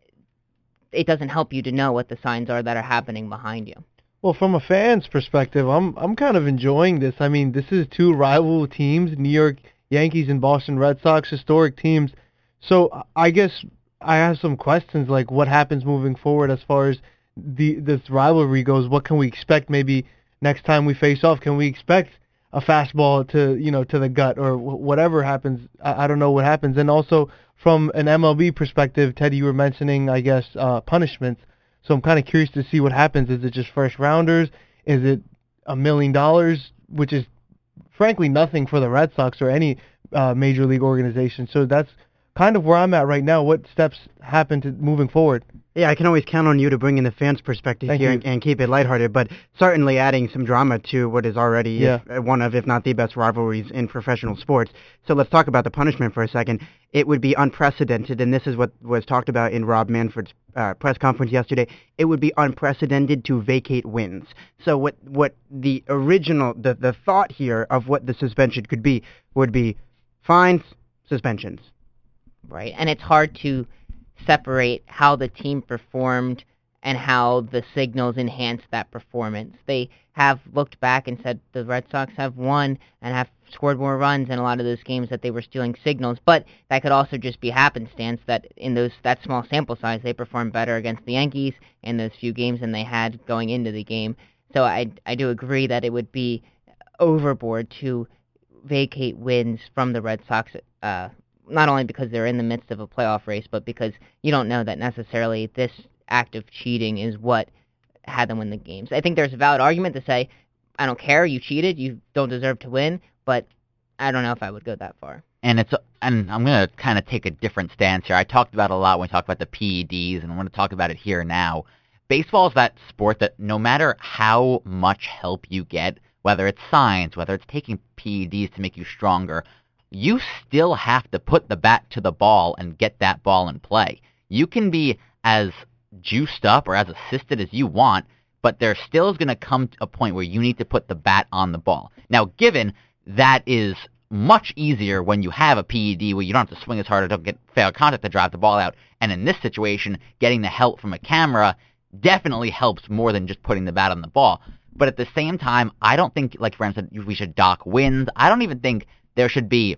it doesn't help you to know what the signs are that are happening behind you. Well, from a fan's perspective, I'm I'm kind of enjoying this. I mean, this is two rival teams, New York Yankees and Boston Red Sox, historic teams. So I guess I have some questions like what happens moving forward as far as the this rivalry goes. What can we expect maybe next time we face off? Can we expect a fastball to, you know, to the gut or w- whatever happens? I, I don't know what happens. And also from an M L B perspective, Teddy, you were mentioning, I guess, uh, punishments. So I'm kind of curious to see what happens. Is it just first rounders? Is it a million dollars, which is frankly nothing for the Red Sox or any uh, major league organization? So that's kind of where I'm at right now. What steps happen to moving forward? Yeah, I can always count on you to bring in the fans' perspective Thank here you. and, and keep it lighthearted, but certainly adding some drama to what is already Yeah. if, one of, if not the best rivalries in professional sports. So let's talk about the punishment for a second. It would be unprecedented, and this is what was talked about in Rob Manfred's uh, press conference yesterday. It would be unprecedented to vacate wins. So what what the original, the, the thought here of what the suspension could be would be fines, suspensions. Right, and it's hard to separate how the team performed and how the signals enhanced that performance. They have looked back and said the Red Sox have won and have scored more runs in a lot of those games that they were stealing signals, but that could also just be happenstance that in those that small sample size they performed better against the Yankees in those few games than they had going into the game. So I, I do agree that it would be overboard to vacate wins from the Red Sox, uh, not only because they're in the midst of a playoff race, but because you don't know that necessarily this act of cheating is what had them win the games. I think there's a valid argument to say, I don't care, you cheated, you don't deserve to win, but I don't know if I would go that far. And it's and I'm going to kind of take a different stance here. I talked about it a lot when we talked about the P E Ds, and I want to talk about it here now. Baseball is that sport that no matter how much help you get, whether it's science, whether it's taking P E Ds to make you stronger, you still have to put the bat to the ball and get that ball in play. You can be as juiced up or as assisted as you want, but there still is going to come a point where you need to put the bat on the ball. Now, given that is much easier when you have a P E D where you don't have to swing as hard or don't get fair contact to drive the ball out, and in this situation, getting the help from a camera definitely helps more than just putting the bat on the ball. But at the same time, I don't think, like Brandon said, we should dock wins. I don't even think there should be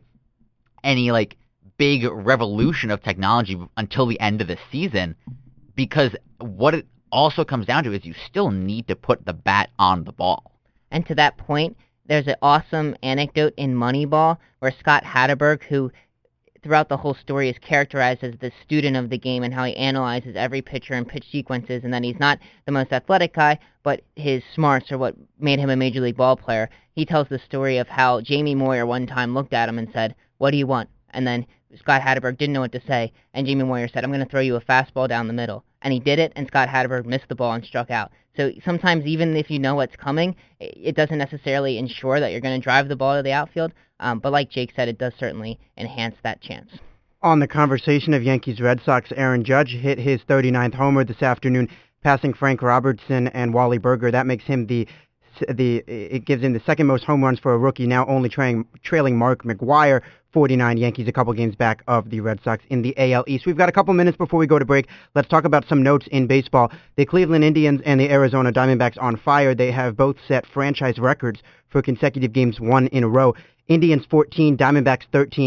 any like big revolution of technology until the end of the season, because what it also comes down to is you still need to put the bat on the ball. And to that point, there's an awesome anecdote in Moneyball where Scott Hatterberg, who throughout the whole story is characterized as the student of the game and how he analyzes every pitcher and pitch sequences, and that he's not the most athletic guy, but his smarts are what made him a Major League ball player. He tells the story of how Jamie Moyer one time looked at him and said, "What do you want?" And then Scott Hatterberg didn't know what to say, and Jamie Moyer said, "I'm going to throw you a fastball down the middle." And he did it, and Scott Hatterberg missed the ball and struck out. So sometimes even if you know what's coming, it doesn't necessarily ensure that you're going to drive the ball to the outfield. Um, but like Jake said, it does certainly enhance that chance. On the conversation of Yankees-Red Sox, Aaron Judge hit his thirty-ninth homer this afternoon, passing Frank Robertson and Wally Berger. That makes him the the it gives him the second most home runs for a rookie, now only trailing trailing Mark McGwire, forty-nine. Yankees a couple games back of the Red Sox in the A L East. We've got a couple minutes before we go to break. Let's talk about some notes in baseball. The Cleveland Indians and the Arizona Diamondbacks on fire. They have both set franchise records for consecutive games won in a row. Indians fourteen, Diamondbacks thirteen.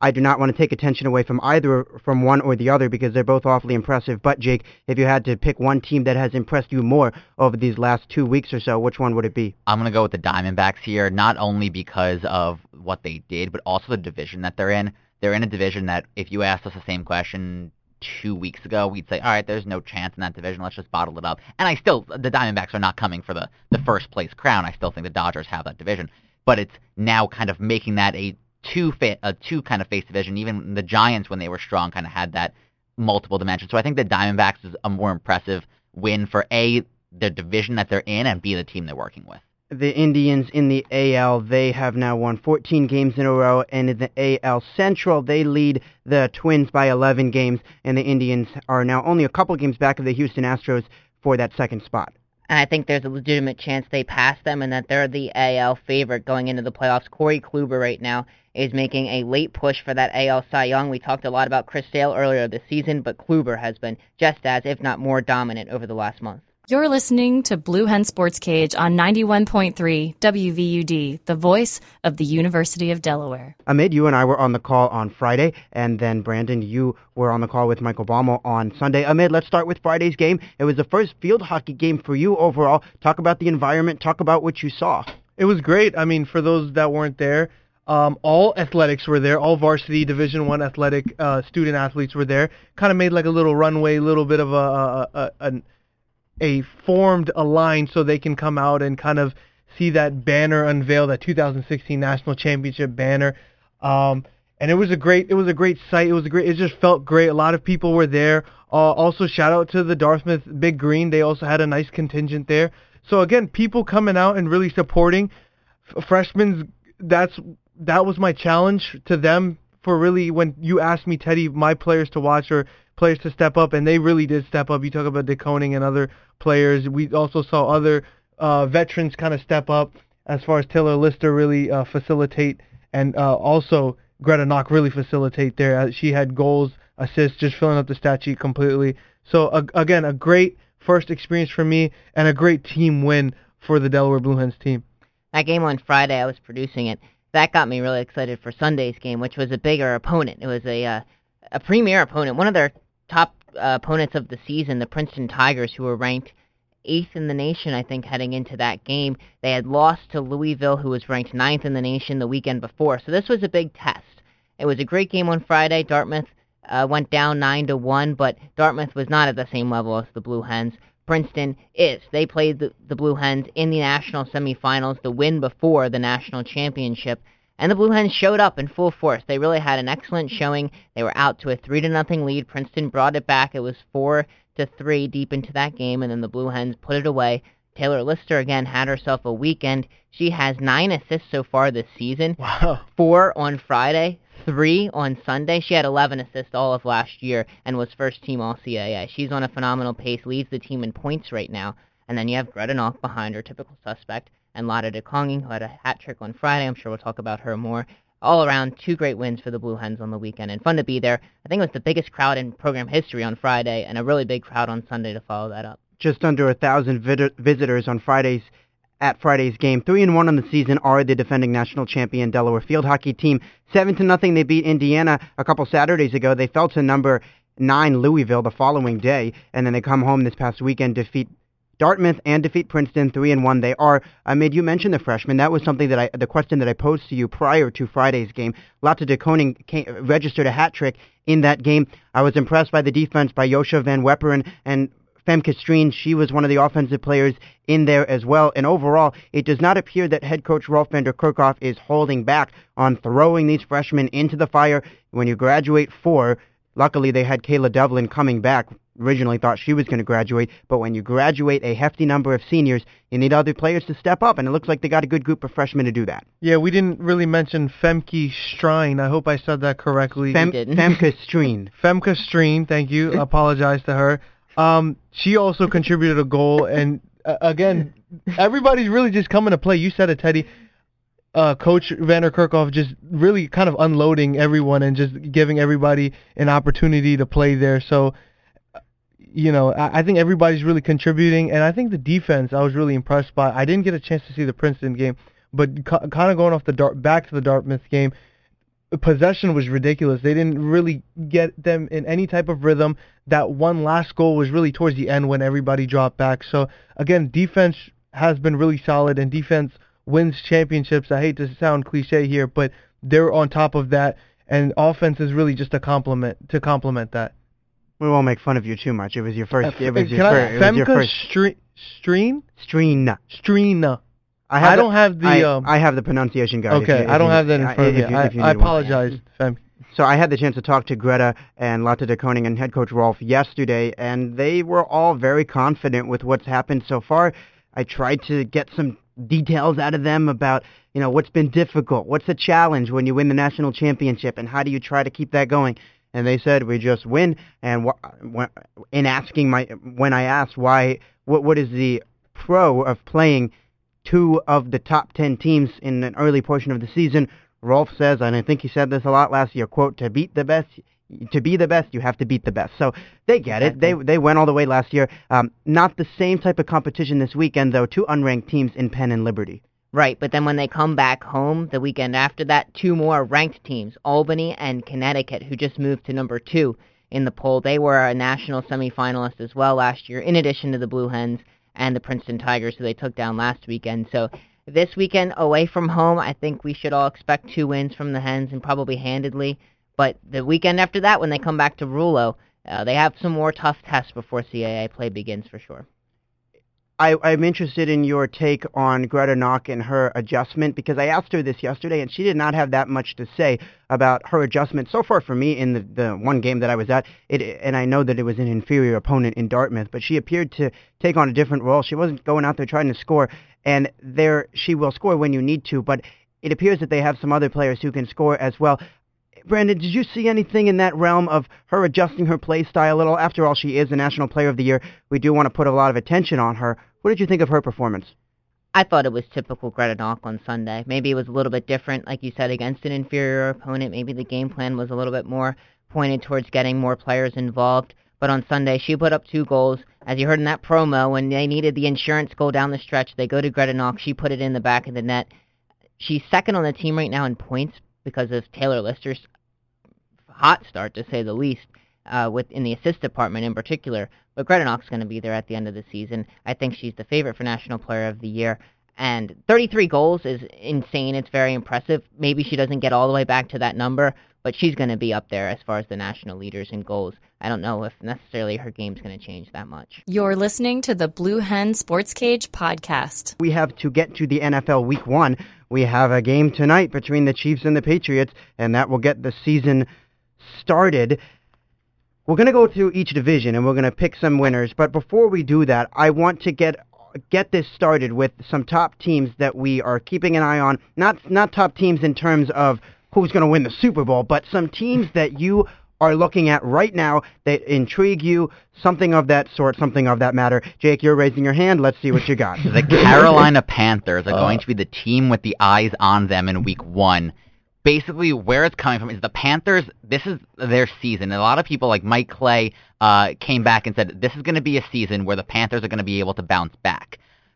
I do not want to take attention away from either, from one or the other, because they're both awfully impressive. But, Jake, if you had to pick one team that has impressed you more over these last two weeks or so, which one would it be? I'm going to go with the Diamondbacks here, not only because of what they did, but also the division that they're in. They're in a division that, if you asked us the same question two weeks ago, we'd say, all right, there's no chance in that division. Let's just bottle it up. And I still, the Diamondbacks are not coming for the, the first place crown. I still think the Dodgers have that division. But it's now kind of making that a two fa- a two kind of face division. Even the Giants, when they were strong, kind of had that multiple dimension. So I think the Diamondbacks is a more impressive win for A, the division that they're in, and B, the team they're working with. The Indians in the A L, they have now won fourteen games in a row, and in the A L Central, they lead the Twins by eleven games, and the Indians are now only a couple games back of the Houston Astros for that second spot. And I think there's a legitimate chance they pass them and that they're the A L favorite going into the playoffs. Corey Kluber right now is making a late push for that A L Cy Young. We talked a lot about Chris Sale earlier this season, but Kluber has been just as, if not more, dominant over the last month. You're listening to Blue Hen Sports Cage on ninety-one point three W V U D, the voice of the University of Delaware. Ahmed, you and I were on the call on Friday, and then Brandon, you were on the call with Michael Baumel on Sunday. Ahmed, let's start with Friday's game. It was the first field hockey game for you overall. Talk about the environment. Talk about what you saw. It was great. I mean, for those that weren't there, um, all athletics were there. All varsity Division One athletic uh, student athletes were there. Kind of made like a little runway, a little bit of a, a, a, a a formed a line so they can come out and kind of see that banner unveil, that two thousand sixteen national championship banner. Um, and it was a great, it was a great sight. It was a great, it just felt great. A lot of people were there. Uh, also, shout out to the Dartmouth Big Green. They also had a nice contingent there. So again, people coming out and really supporting F- freshmen. That's that was my challenge to them for really when you asked me, Teddy, my players to watch or players to step up, and they really did step up. You talk about Dick Koning and other players. We also saw other uh, veterans kind of step up as far as Taylor Lister really uh, facilitate, and uh, also Greta Knock really facilitate there. Uh, she had goals, assists, just filling up the stat sheet completely. So, uh, again, a great first experience for me and a great team win for the Delaware Blue Hens team. That game on Friday, I was producing it. That got me really excited for Sunday's game, which was a bigger opponent. It was a uh, a premier opponent, one of their top uh, opponents of the season, the Princeton Tigers, who were ranked eighth in the nation, I think, heading into that game. They had lost to Louisville, who was ranked ninth in the nation the weekend before. So this was a big test. It was a great game on Friday. Dartmouth uh, went down nine to one, but Dartmouth was not at the same level as the Blue Hens. Princeton is. They played the, the Blue Hens in the national semifinals, the win before the national championship. And the Blue Hens showed up in full force. They really had an excellent showing. They were out to a three to nothing lead. Princeton brought it back. It was four to three deep into that game, and then the Blue Hens put it away. Taylor Lister again had herself a weekend. She has nine assists so far this season. Wow. Four on Friday, three on Sunday. She had eleven assists all of last year and was first team All C A A. She's on a phenomenal pace, leads the team in points right now. And then you have Greta Knock behind her, typical suspect, and Lotta DeKonging, who had a hat trick on Friday. I'm sure we'll talk about her more. All around, two great wins for the Blue Hens on the weekend, and fun to be there. I think it was the biggest crowd in program history on Friday, and a really big crowd on Sunday to follow that up. Just under a thousand vid- visitors on Fridays at Friday's game. Three and one on the season are the defending national champion Delaware field hockey team. Seven to nothing. They beat Indiana a couple Saturdays ago. They fell to number nine Louisville the following day, and then they come home this past weekend, defeat Dartmouth and defeat Princeton three and one. They are. I made you mention the freshmen. That was something that I, the question that I posed to you prior to Friday's game. Lotta DeKoning came, registered a hat trick in that game. I was impressed by the defense by Josha Van Wepperen and Femke Streen. She was one of the offensive players in there as well. And overall, it does not appear that head coach Rolf van der Kerkhoff is holding back on throwing these freshmen into the fire. When you graduate four, luckily they had Kayla Devlin coming back. Originally thought she was going to graduate, but when you graduate a hefty number of seniors, you need other players to step up, and it looks like they got a good group of freshmen to do that. Yeah, we didn't really mention Femke Streen. I hope I said that correctly. Fem- Femke Streen. Femke Streen, thank you. Apologize to her. Um, she also contributed a goal, and uh, again, everybody's really just coming to play. You said it, Teddy. Uh, Coach van der Kerkhoff just really kind of unloading everyone and just giving everybody an opportunity to play there. So, you know, I, I think everybody's really contributing, and I think the defense I was really impressed by. I didn't get a chance to see the Princeton game, but ca- kind of going off the Dart- back to the Dartmouth game, possession was ridiculous. They didn't really get them in any type of rhythm. That one last goal was really towards the end when everybody dropped back. So, again, defense has been really solid, and defense wins championships. I hate to sound cliche here, but they're on top of that, and offense is really just a complement to complement that. We won't make fun of you too much. It was your first. Uh, it was can your, I, fir- it was your Femke first. Stre- Streen? Streen. Streena. I, have I the- don't have the. I, um, I have the pronunciation guide. if okay, you- if I don't you- have that in I- front of me. if you- I, if you I need one. apologize, Fem. So I had the chance to talk to Greta and Lotte de Koning and head coach Rolf yesterday, and they were all very confident with what's happened so far. I tried to get some details out of them about, you know, what's been difficult, what's a challenge when you win the national championship, and how do you try to keep that going. And they said we just win. And wh- in asking my, when I asked why, what what is the pro of playing two of the top ten teams in an early portion of the season, Rolf says, and I think he said this a lot last year, quote, to beat the best, to be the best, you have to beat the best. So they get it. They they went all the way last year. Um, not the same type of competition this weekend, though. Two unranked teams in Penn and Liberty. Right, but then when they come back home the weekend after that, two more ranked teams, Albany and Connecticut, who just moved to number two in the poll. They were a national semifinalist as well last year, in addition to the Blue Hens and the Princeton Tigers, who they took down last weekend. So this weekend, away from home, I think we should all expect two wins from the Hens, and probably handedly. But the weekend after that, when they come back to Rulo, uh, they have some more tough tests before C A A play begins for sure. I, I'm interested in your take on Greta Knock and her adjustment, because I asked her this yesterday, and she did not have that much to say about her adjustment so far for me in the, the one game that I was at. It, and I know that it was an inferior opponent in Dartmouth, but she appeared to take on a different role. She wasn't going out there trying to score, and there she will score when you need to, but it appears that they have some other players who can score as well. Brandon, did you see anything in that realm of her adjusting her play style a little? After all, she is the National Player of the Year. We do want to put a lot of attention on her. What did you think of her performance? I thought it was typical Greta Knock on Sunday. Maybe it was a little bit different, like you said, against an inferior opponent. Maybe the game plan was a little bit more pointed towards getting more players involved. But on Sunday, she put up two goals. As you heard in that promo, when they needed the insurance goal down the stretch, they go to Greta Knock. She put it in the back of the net. She's second on the team right now in points because of Taylor Lister's hot start, to say the least, uh, with in the assist department in particular. But Greta Knock's going to be there at the end of the season. I think she's the favorite for National Player of the Year. And thirty-three goals is insane. It's very impressive. Maybe she doesn't get all the way back to that number, but she's going to be up there as far as the national leaders in goals. I don't know if necessarily her game's going to change that much. You're listening to the Blue Hen Sports Cage podcast. We have to get to the N F L Week one. We have a game tonight between the Chiefs and the Patriots, and that will get the season started. We're going to go through each division, and we're going to pick some winners. But before we do that, I want to get get this started with some top teams that we are keeping an eye on. Not not top teams in terms of who's going to win the Super Bowl, but some teams that you are looking at right now that intrigue you, something of that sort, something of that matter. Jake, you're raising your hand. Let's see what you got. The Carolina Panthers are going to be the team with the eyes on them in week one. Basically, where it's coming from is the Panthers, this is their season. And a lot of people like Mike Clay uh, came back and said this is going to be a season where the Panthers are going to be able to bounce back.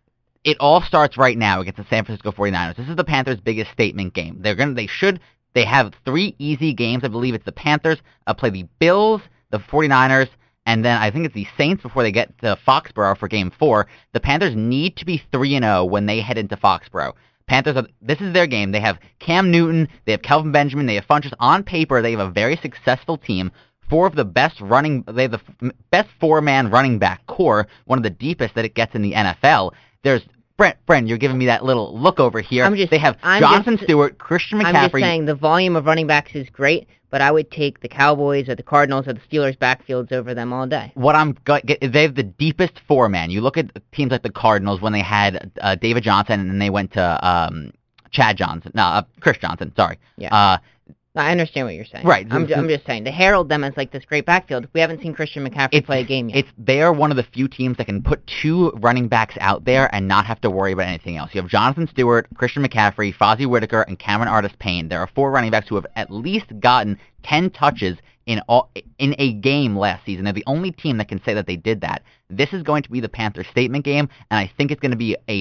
It all starts right now against the San Francisco forty-niners. This is the Panthers' biggest statement game. They're going to, they should, they have three easy games. I believe it's the Panthers, uh, play the Bills, the forty-niners, and then I think it's the Saints before they get to Foxborough for game four. The Panthers need to be three and oh when they head into Foxborough. Panthers, are, this is their game. They have Cam Newton, they have Kelvin Benjamin, they have Funchess. On paper, they have a very successful team. Four of the best running, they have the f- best four-man running back core, one of the deepest that it gets in the N F L. There's Brent, Brent, you're giving me that little look over here. I'm just, they have I'm Jonathan just, Stewart, Christian McCaffrey. I'm just saying the volume of running backs is great, but I would take the Cowboys or the Cardinals or the Steelers backfields over them all day. What I'm they have the deepest four man. You look at teams like the Cardinals when they had uh, David Johnson and then they went to um, Chad Johnson, no, uh, Chris Johnson. Sorry. Yeah. Uh, I understand what you're saying. Right. I'm, ju- I'm just saying. They herald them as like this great backfield. We haven't seen Christian McCaffrey play a game yet. It's they're one of the few teams that can put two running backs out there and not have to worry about anything else. You have Jonathan Stewart, Christian McCaffrey, Fozzie Whitaker, and Cameron Artis-Payne. There are four running backs who have at least gotten ten touches in all in a game last season. They're the only team that can say that they did that. This is going to be the Panthers' statement game, and I think it's going to be a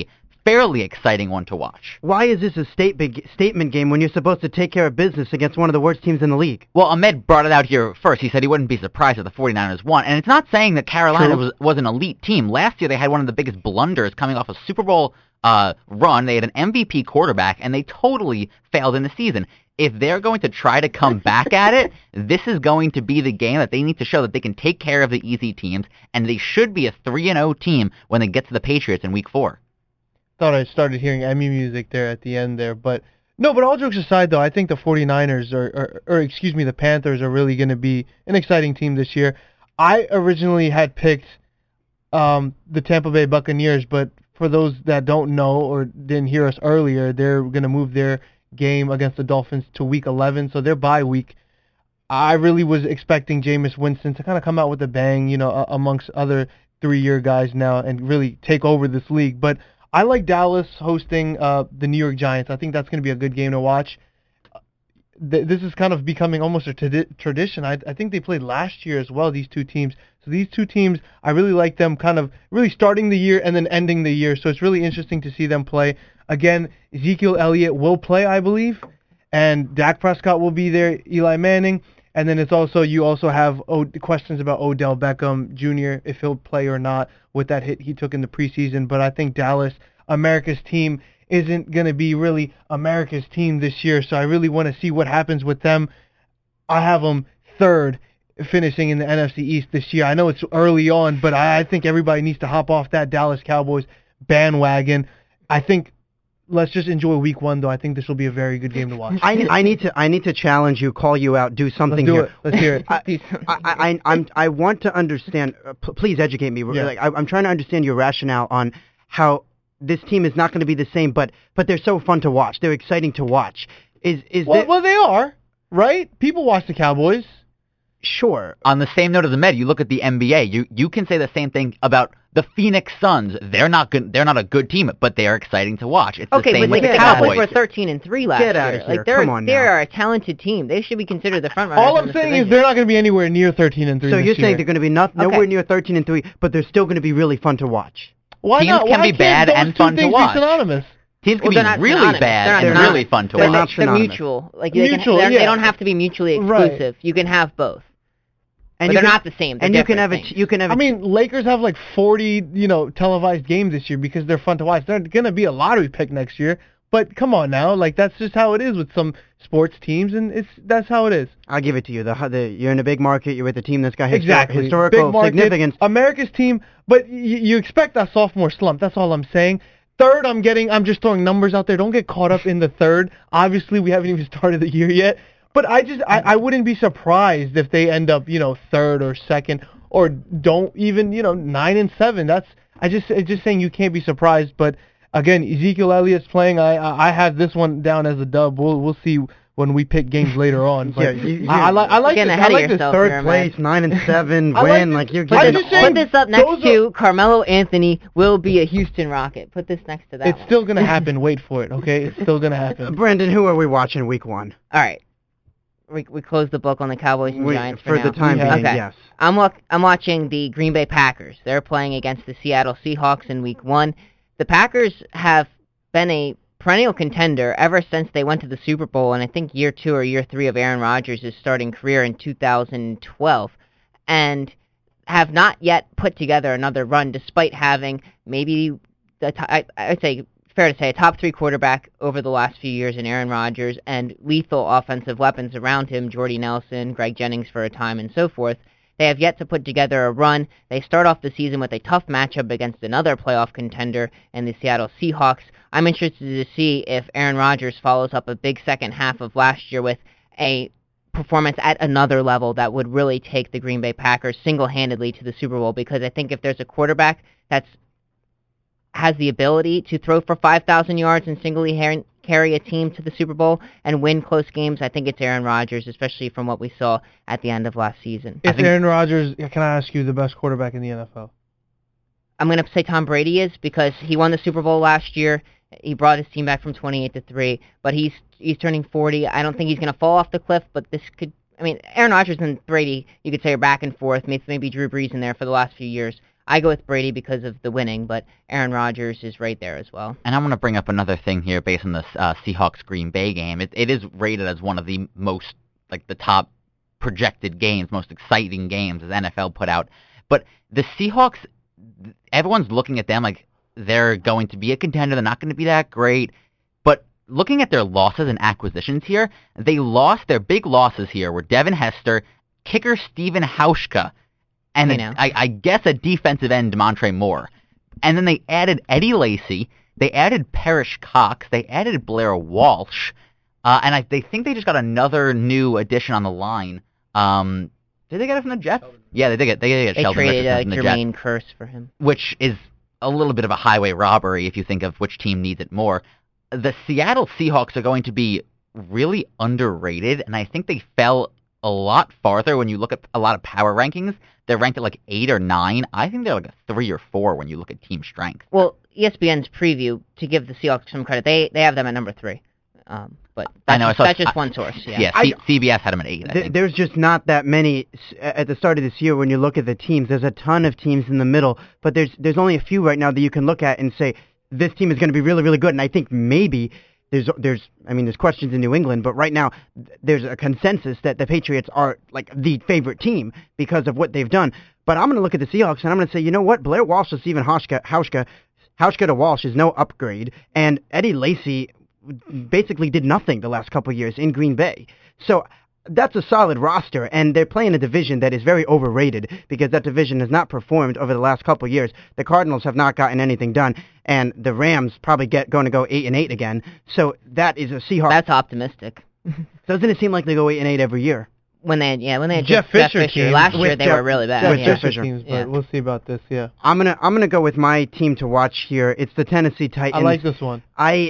fairly exciting one to watch. Why is this a statement statement game when you're supposed to take care of business against one of the worst teams in the league? Well, Ahmed brought it out here first. He said he wouldn't be surprised if the 49ers won. And it's not saying that Carolina was, was an elite team. Last year they had one of the biggest blunders coming off a Super Bowl uh, run. They had an M V P quarterback, and they totally failed in the season. If they're going to try to come back at it, this is going to be the game that they need to show that they can take care of the easy teams, and they should be a three and oh team when they get to the Patriots in week four. Thought I started hearing Emmy music there at the end there, but no, but all jokes aside though, I think the 49ers are, or, or excuse me, the Panthers are really going to be an exciting team this year. I originally had picked um, the Tampa Bay Buccaneers, but for those that don't know or didn't hear us earlier, they're going to move their game against the Dolphins to week eleven, so their bye week. I really was expecting Jameis Winston to kind of come out with a bang, you know, uh, amongst other three-year guys now and really take over this league, but I like Dallas hosting uh, the New York Giants. I think that's going to be a good game to watch. Th- this is kind of becoming almost a t- tradition. I, I think they played last year as well, these two teams. So these two teams, I really like them kind of really starting the year and then ending the year. So it's really interesting to see them play. Again, Ezekiel Elliott will play, I believe, and Dak Prescott will be there, Eli Manning. And then it's also, you also have o- questions about Odell Beckham Junior, if he'll play or not with that hit he took in the preseason. But I think Dallas, America's team, isn't going to be really America's team this year. So I really want to see what happens with them. I have them third, finishing in the N F C East this year. I know it's early on, but I, I think everybody needs to hop off that Dallas Cowboys bandwagon. I think let's just enjoy week one, though. I think this will be a very good game to watch. I, I need to I need to challenge you, call you out, do something Let's do here. it. Let's hear it. I, I, I, I'm, I want to understand. Uh, p- please educate me. Yeah. Like, I, I'm trying to understand your rationale on how this team is not going to be the same, but but they're so fun to watch. They're exciting to watch. Is is Well, there, well, they are, right? People watch the Cowboys. sure? On the same note as the Med, you look at the N B A. You you can say the same thing about the Phoenix Suns. They're not good. They're not a good team, but they are exciting to watch. It's Okay, the same but with like, the the Cowboys Cowboys. were thirteen and three last Get outta year. here. Like they're Come on they're now. a talented team. They should be considered the front runners. All in I'm this saying is division. they're not going to be anywhere near thirteen and three. So this you're saying year. they're going to be not nowhere Okay. near thirteen and three, but they're still going to be really fun to watch. Why Teams not? can Why be can't bad those and two fun to things watch. Be synonymous? Teams can Well, be they're not really synonymous. bad They're and not- really fun to they're watch. not They're synonymous. mutual. Like they, Mutual, can, they're- yeah. they don't have to be mutually Right. exclusive. You can have both. And But you they're can- not the same. They're And you can different have a things. t- you can have. I a mean, Lakers have like forty, you know, televised games this year because they're fun to watch. They're going to be a lottery pick next year. But come on now, like that's just how it is with some sports teams, and it's that's how it is. I'll give it to you. The, the you're in a big market. You're with a team that's got histor- Exactly. historical Big market, significance. America's team, but y- you expect that sophomore slump. That's all I'm saying. Third, I'm getting. I'm just throwing numbers out there. Don't get caught up in the third. Obviously, we haven't even started the year yet. But I just, I, I wouldn't be surprised if they end up, you know, third or second, or don't even, you know, nine and seven. That's, I just, it's just saying you can't be surprised. But again, Ezekiel Elliott's playing. I, I, I have this one down as a dub. We'll, we'll see when we pick games later on. But Yeah, you- you- I, I like, I like Getting this. ahead I of like this yourself third here, Third place, nine and seven, I like win. this- Like you're I'm getting. just all- saying- Put this up next those to Carmelo Anthony will be a Houston Rocket. Put this next to that It's one. still gonna happen. Wait for it, okay? It's still gonna happen. Brandon, who are we watching week one? All right. We we close the book on the Cowboys and We- Giants for for, the now. time Yeah. being, Okay. yes. I'm look I'm watching the Green Bay Packers. They're playing against the Seattle Seahawks in week one. The Packers have been a perennial contender ever since they went to the Super Bowl, and I think year two or year three of Aaron Rodgers' starting career in two thousand twelve, and have not yet put together another run, despite having maybe the t- I, I'd say fair to say a top three quarterback over the last few years in Aaron Rodgers and lethal offensive weapons around him, Jordy Nelson, Greg Jennings for a time, and so forth. They have yet to put together a run. They start off the season with a tough matchup against another playoff contender in the Seattle Seahawks. I'm interested to see if Aaron Rodgers follows up a big second half of last year with a performance at another level that would really take the Green Bay Packers single-handedly to the Super Bowl, because I think if there's a quarterback that's has the ability to throw for five thousand yards and singly carry a team to the Super Bowl and win close games, I think it's Aaron Rodgers, especially from what we saw at the end of last season. Is Aaron Rodgers, can I ask you, the best quarterback in the N F L? I'm going to say Tom Brady is, because he won the Super Bowl last year. He brought his team back from twenty-eight to three, but he's he's turning forty. I don't think he's going to fall off the cliff, but this could, I mean, Aaron Rodgers and Brady, you could say, are back and forth, maybe, maybe Drew Brees in there for the last few years. I go with Brady because of the winning, but Aaron Rodgers is right there as well. And I want to bring up another thing here based on this uh, Seahawks-Green Bay game. It, it is rated as one of the most, like, the top projected games, most exciting games as N F L put out. But the Seahawks, everyone's looking at them like they're going to be a contender. They're not going to be that great. But looking at their losses and acquisitions here, they lost, their big losses here were Devin Hester, kicker Steven Hauschka, and I a, know. I, I guess a defensive end, DeMontre Moore. And then they added Eddie Lacy, they added Parrish Cox, they added Blair Walsh, uh, and I, they think they just got another new addition on the line. Um, did they get it from the Jets? Yeah, they did get they did get They Sheldon traded uh, Richardson from the Jets, Jermaine Curse for him. which is a little bit of a highway robbery if you think of which team needs it more. The Seattle Seahawks are going to be really underrated, and I think they fell a lot farther when you look at a lot of power rankings. They're ranked at like eight or nine. I think they're like a three or four when you look at team strength. Well, E S P N's preview, to give the Seahawks some credit, they they have them at number three. Um, but that's, I know, I just, saw- that's just I- one source. Yeah. Yeah, C- CBS had them at eight. I Th- think. There's just not that many s- at the start of this year when you look at the teams. There's a ton of teams in the middle, but there's there's only a few right now that you can look at and say this team is going to be really really good. And I think maybe there's there's I mean there's questions in New England, but right now th- there's a consensus that the Patriots are like the favorite team because of what they've done. But I'm going to look at the Seahawks and I'm going to say, you know what, Blair Walsh to Stephen Hauschka, Hauschka, Hauschka to Walsh is no upgrade, and Eddie Lacy basically did nothing the last couple of years in Green Bay. So that's a solid roster, and they're playing a division that is very overrated because that division has not performed over the last couple of years. The Cardinals have not gotten anything done, and the Rams probably get going to go eight and eight again. So that is a Seahawks. That's optimistic. Doesn't it seem like they go eight and eight every year? When they had, yeah, when they had Jeff Jeff, Fisher Fisher teams. last year, With they Jeff- were really bad. with yeah. Jeff Fisher. teams, but Yeah. we'll see about this. Yeah, I'm gonna I'm gonna go with my team to watch here. It's the Tennessee Titans. I like this one. I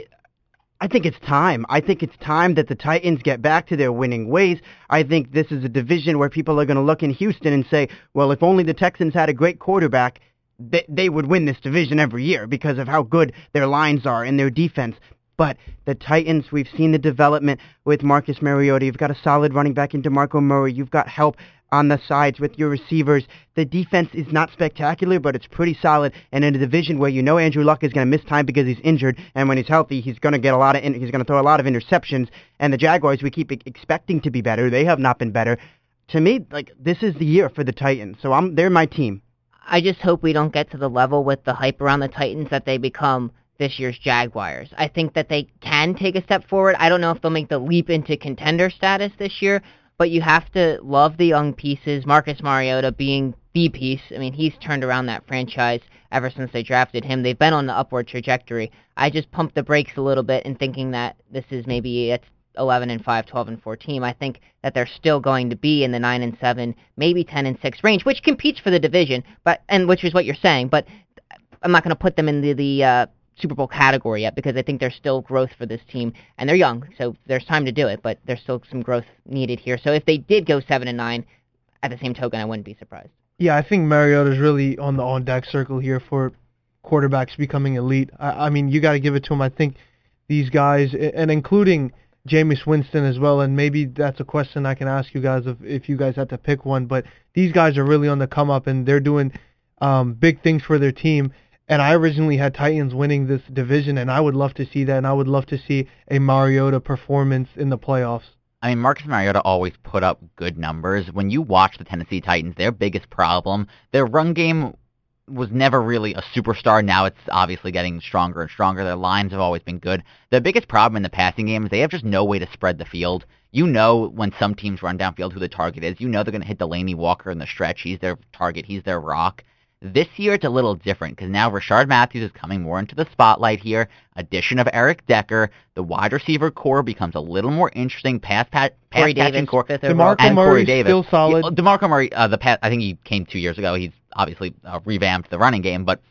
I think it's time. I think it's time that the Titans get back to their winning ways. I think this is a division where people are going to look in Houston and say, well, if only the Texans had a great quarterback, they, they would win this division every year because of how good their lines are and their defense. But the Titans, we've seen the development with Marcus Mariota. You've got a solid running back in DeMarco Murray. You've got help on the sides with your receivers. The defense is not spectacular, but it's pretty solid. And in a division where you know Andrew Luck is going to miss time because he's injured, and when he's healthy, he's going to get a lot of in- he's going to throw a lot of interceptions. And the Jaguars, we keep e- expecting to be better. They have not been better. To me, like this is the year for the Titans. So I'm they're my team. I just hope we don't get to the level with the hype around the Titans that they become this year's Jaguars. I think that they can take a step forward. I don't know if they'll make the leap into contender status this year, but you have to love the young pieces. Marcus Mariota being the piece. I mean, he's turned around that franchise ever since they drafted him. They've been on the upward trajectory. I just pumped the brakes a little bit in thinking that this is maybe a eleven and five, twelve and four team. I think that they're still going to be in the nine and seven, maybe ten and six range, which competes for the division, but and which is what you're saying. But I'm not going to put them in the the uh, Super Bowl category yet because I think there's still growth for this team, and they're young, so there's time to do it. But there's still some growth needed here. So if they did go seven and nine, at the same token, I wouldn't be surprised. Yeah, I think Mariota's really on the on-deck circle here for quarterbacks becoming elite. I, I mean, you got to give it to him. I think these guys, and including Jameis Winston as well, and maybe that's a question I can ask you guys if, if you guys had to pick one, but these guys are really on the come up, and they're doing um, big things for their team. And I originally had Titans winning this division, and I would love to see that, and I would love to see a Mariota performance in the playoffs. I mean, Marcus Mariota always put up good numbers. When you watch the Tennessee Titans, their biggest problem, their run game was never really a superstar. Now it's obviously getting stronger and stronger. Their lines have always been good. The biggest problem in the passing game is they have just no way to spread the field. You know when some teams run downfield who the target is. You know they're going to hit Delaney Walker in the stretch. He's their target. He's their rock. This year it's a little different because now Rashard Matthews is coming more into the spotlight here. Addition of Eric Decker, the wide receiver core becomes a little more interesting. Pass pat, pass Corey catching Davis, core. fifth overall. DeMarco And Corey Murray's Davis. still solid. Yeah, DeMarco Murray, uh, the pass, I think he came two years ago. He's obviously uh, revamped the running game, but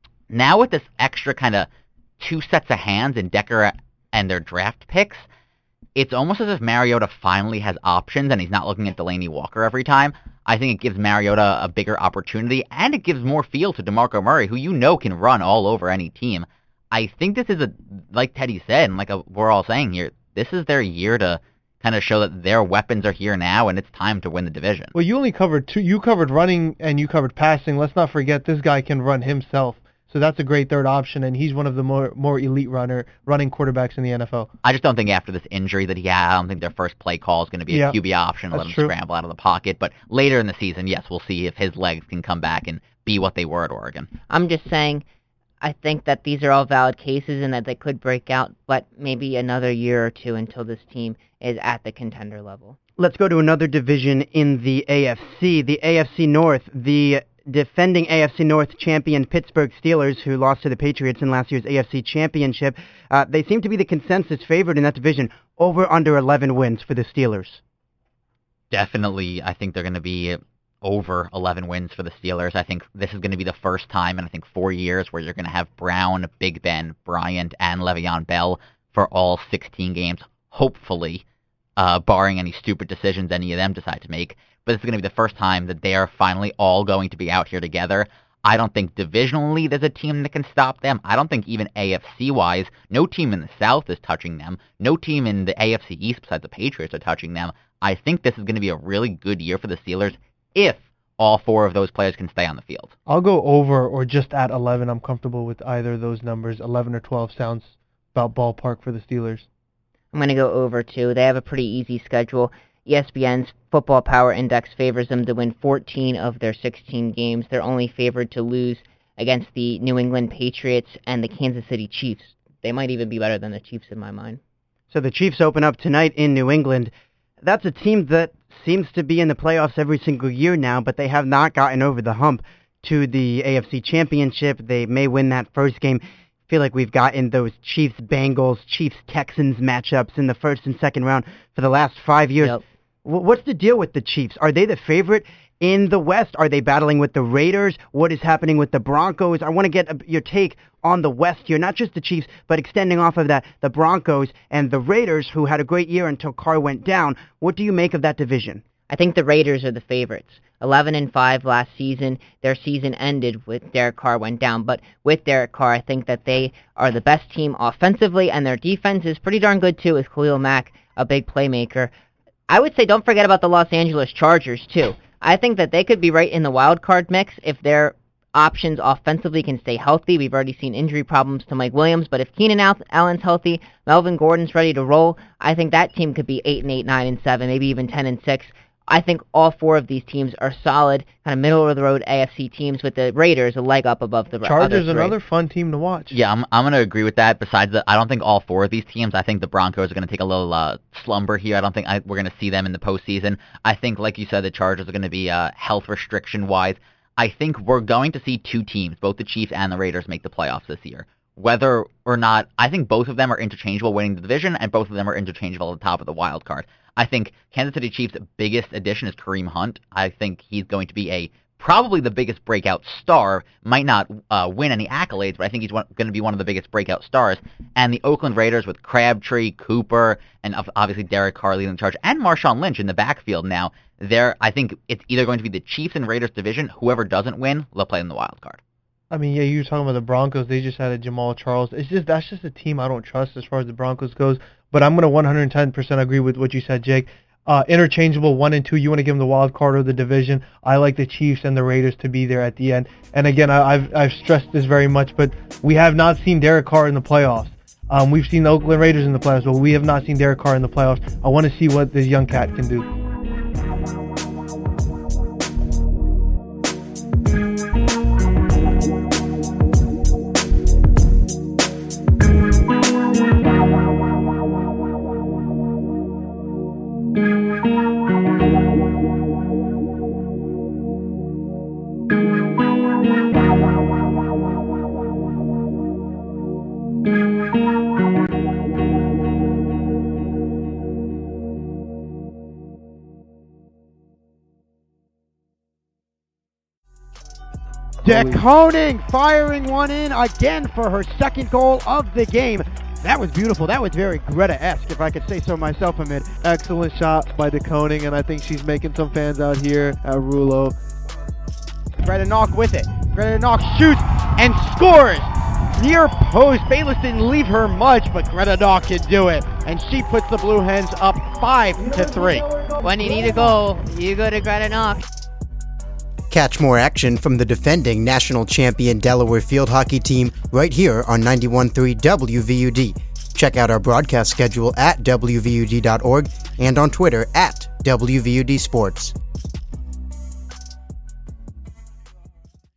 now with this extra kind of two sets of hands in Decker and their draft picks, it's almost as if Mariota finally has options and he's not looking at Delaney Walker every time. I think it gives Mariota a bigger opportunity, and it gives more feel to DeMarco Murray, who you know can run all over any team. I think this is a, like Teddy said, and like a, we're all saying here, this is their year to kind of show that their weapons are here now and it's time to win the division. Well, you only covered two. You covered running and you covered passing. Let's not forget this guy can run himself. So that's a great third option, and he's one of the more more elite runner running quarterbacks in the N F L. I just don't think after this injury that he had, I don't think their first play call is going to be a Yeah, Q B option, let him true. scramble out of the pocket. But later in the season, yes, we'll see if his legs can come back and be what they were at Oregon. I'm just saying, I think that these are all valid cases and that they could break out, but maybe another year or two until this team is at the contender level. Let's go to another division in the A F C, the A F C North. The defending A F C North champion Pittsburgh Steelers, who lost to the Patriots in last year's A F C Championship, uh, they seem to be the consensus favorite in that division, over under eleven wins for the Steelers. Definitely, I think they're going to be over eleven wins for the Steelers. I think this is going to be the first time in, I think, four years where you're going to have Brown, Big Ben, Bryant, and Le'Veon Bell for all sixteen games, hopefully, uh, barring any stupid decisions any of them decide to make. But this is going to be the first time that they are finally all going to be out here together. I don't think divisionally there's a team that can stop them. I don't think even A F C-wise, no team in the South is touching them. No team in the A F C East besides the Patriots are touching them. I think this is going to be a really good year for the Steelers if all four of those players can stay on the field. I'll go over or just at eleven. I'm comfortable with either of those numbers. eleven or twelve sounds about ballpark for the Steelers. I'm going to go over, too. They have a pretty easy schedule. E S P N's Football Power Index favors them to win fourteen of their sixteen games. They're only favored to lose against the New England Patriots and the Kansas City Chiefs. They might even be better than the Chiefs in my mind. So the Chiefs open up tonight in New England. That's a team that seems to be in the playoffs every single year now, but they have not gotten over the hump to the A F C Championship. They may win that first game. I feel like we've gotten those Chiefs-Bengals, Chiefs-Texans matchups in the first and second round for the last five years. Yep. What's the deal with the Chiefs? Are they the favorite in the West? Are they battling with the Raiders? What is happening with the Broncos? I want to get a, your take on the West here, not just the Chiefs, but extending off of that, the Broncos and the Raiders, who had a great year until Carr went down. What do you make of that division? I think the Raiders are the favorites. eleven and five last season. Their season ended with Derek Carr went down, but with Derek Carr, I think that they are the best team offensively, and their defense is pretty darn good too, with Khalil Mack, a big playmaker. I would say don't forget about the Los Angeles Chargers too. I think that they could be right in the wild card mix if their options offensively can stay healthy. We've already seen injury problems to Mike Williams, but if Keenan Allen's healthy, Melvin Gordon's ready to roll, I think that team could be eight and eight, nine and seven, maybe even ten and six. I think all four of these teams are solid, kind of middle-of-the-road A F C teams with the Raiders a leg up above the Chargers, other three. another fun team to watch. Yeah, I'm I'm going to agree with that. Besides that, I don't think all four of these teams, I think the Broncos are going to take a little uh, slumber here. I don't think I, we're going to see them in the postseason. I think, like you said, the Chargers are going to be uh, health restriction-wise. I think we're going to see two teams, both the Chiefs and the Raiders, make the playoffs this year. Whether or not, I think both of them are interchangeable winning the division, and both of them are interchangeable at the top of the wild card. I think Kansas City Chiefs' biggest addition is Kareem Hunt. I think he's going to be a probably the biggest breakout star. Might not uh, win any accolades, but I think he's one, going to be one of the biggest breakout stars. And the Oakland Raiders with Crabtree, Cooper, and obviously Derek Carr leading the charge, and Marshawn Lynch in the backfield now. There, I think it's either going to be the Chiefs and Raiders division. Whoever doesn't win, they'll play in the wild card. I mean, yeah, you were talking about the Broncos. They just had a Jamal Charles. It's just that's just a team I don't trust as far as the Broncos goes. But I'm going to one hundred ten percent agree with what you said, Jake. Uh, interchangeable one and two. You want to give them the wild card or the division. I like the Chiefs and the Raiders to be there at the end. And again, I, I've I've stressed this very much, but we have not seen Derek Carr in the playoffs. Um, we've seen the Oakland Raiders in the playoffs, but we have not seen Derek Carr in the playoffs. I want to see what this young cat can do. DeConing firing one in again for her second goal of the game. That was beautiful. That was very Greta-esque, if I could say so myself, Amid. Excellent shot by DeConing, and I think she's making some fans out here at Rulo. Greta Knock with it. Greta Knock shoots and scores. near post. Bayless didn't leave her much, but Greta Knock can do it, and she puts the Blue Hens up five to three. When you need a goal, you go to Greta Knock. Catch more action from the defending national champion Delaware field hockey team right here on ninety-one point three W V U D. Check out our broadcast schedule at W V U D dot org and on Twitter at W V U D Sports.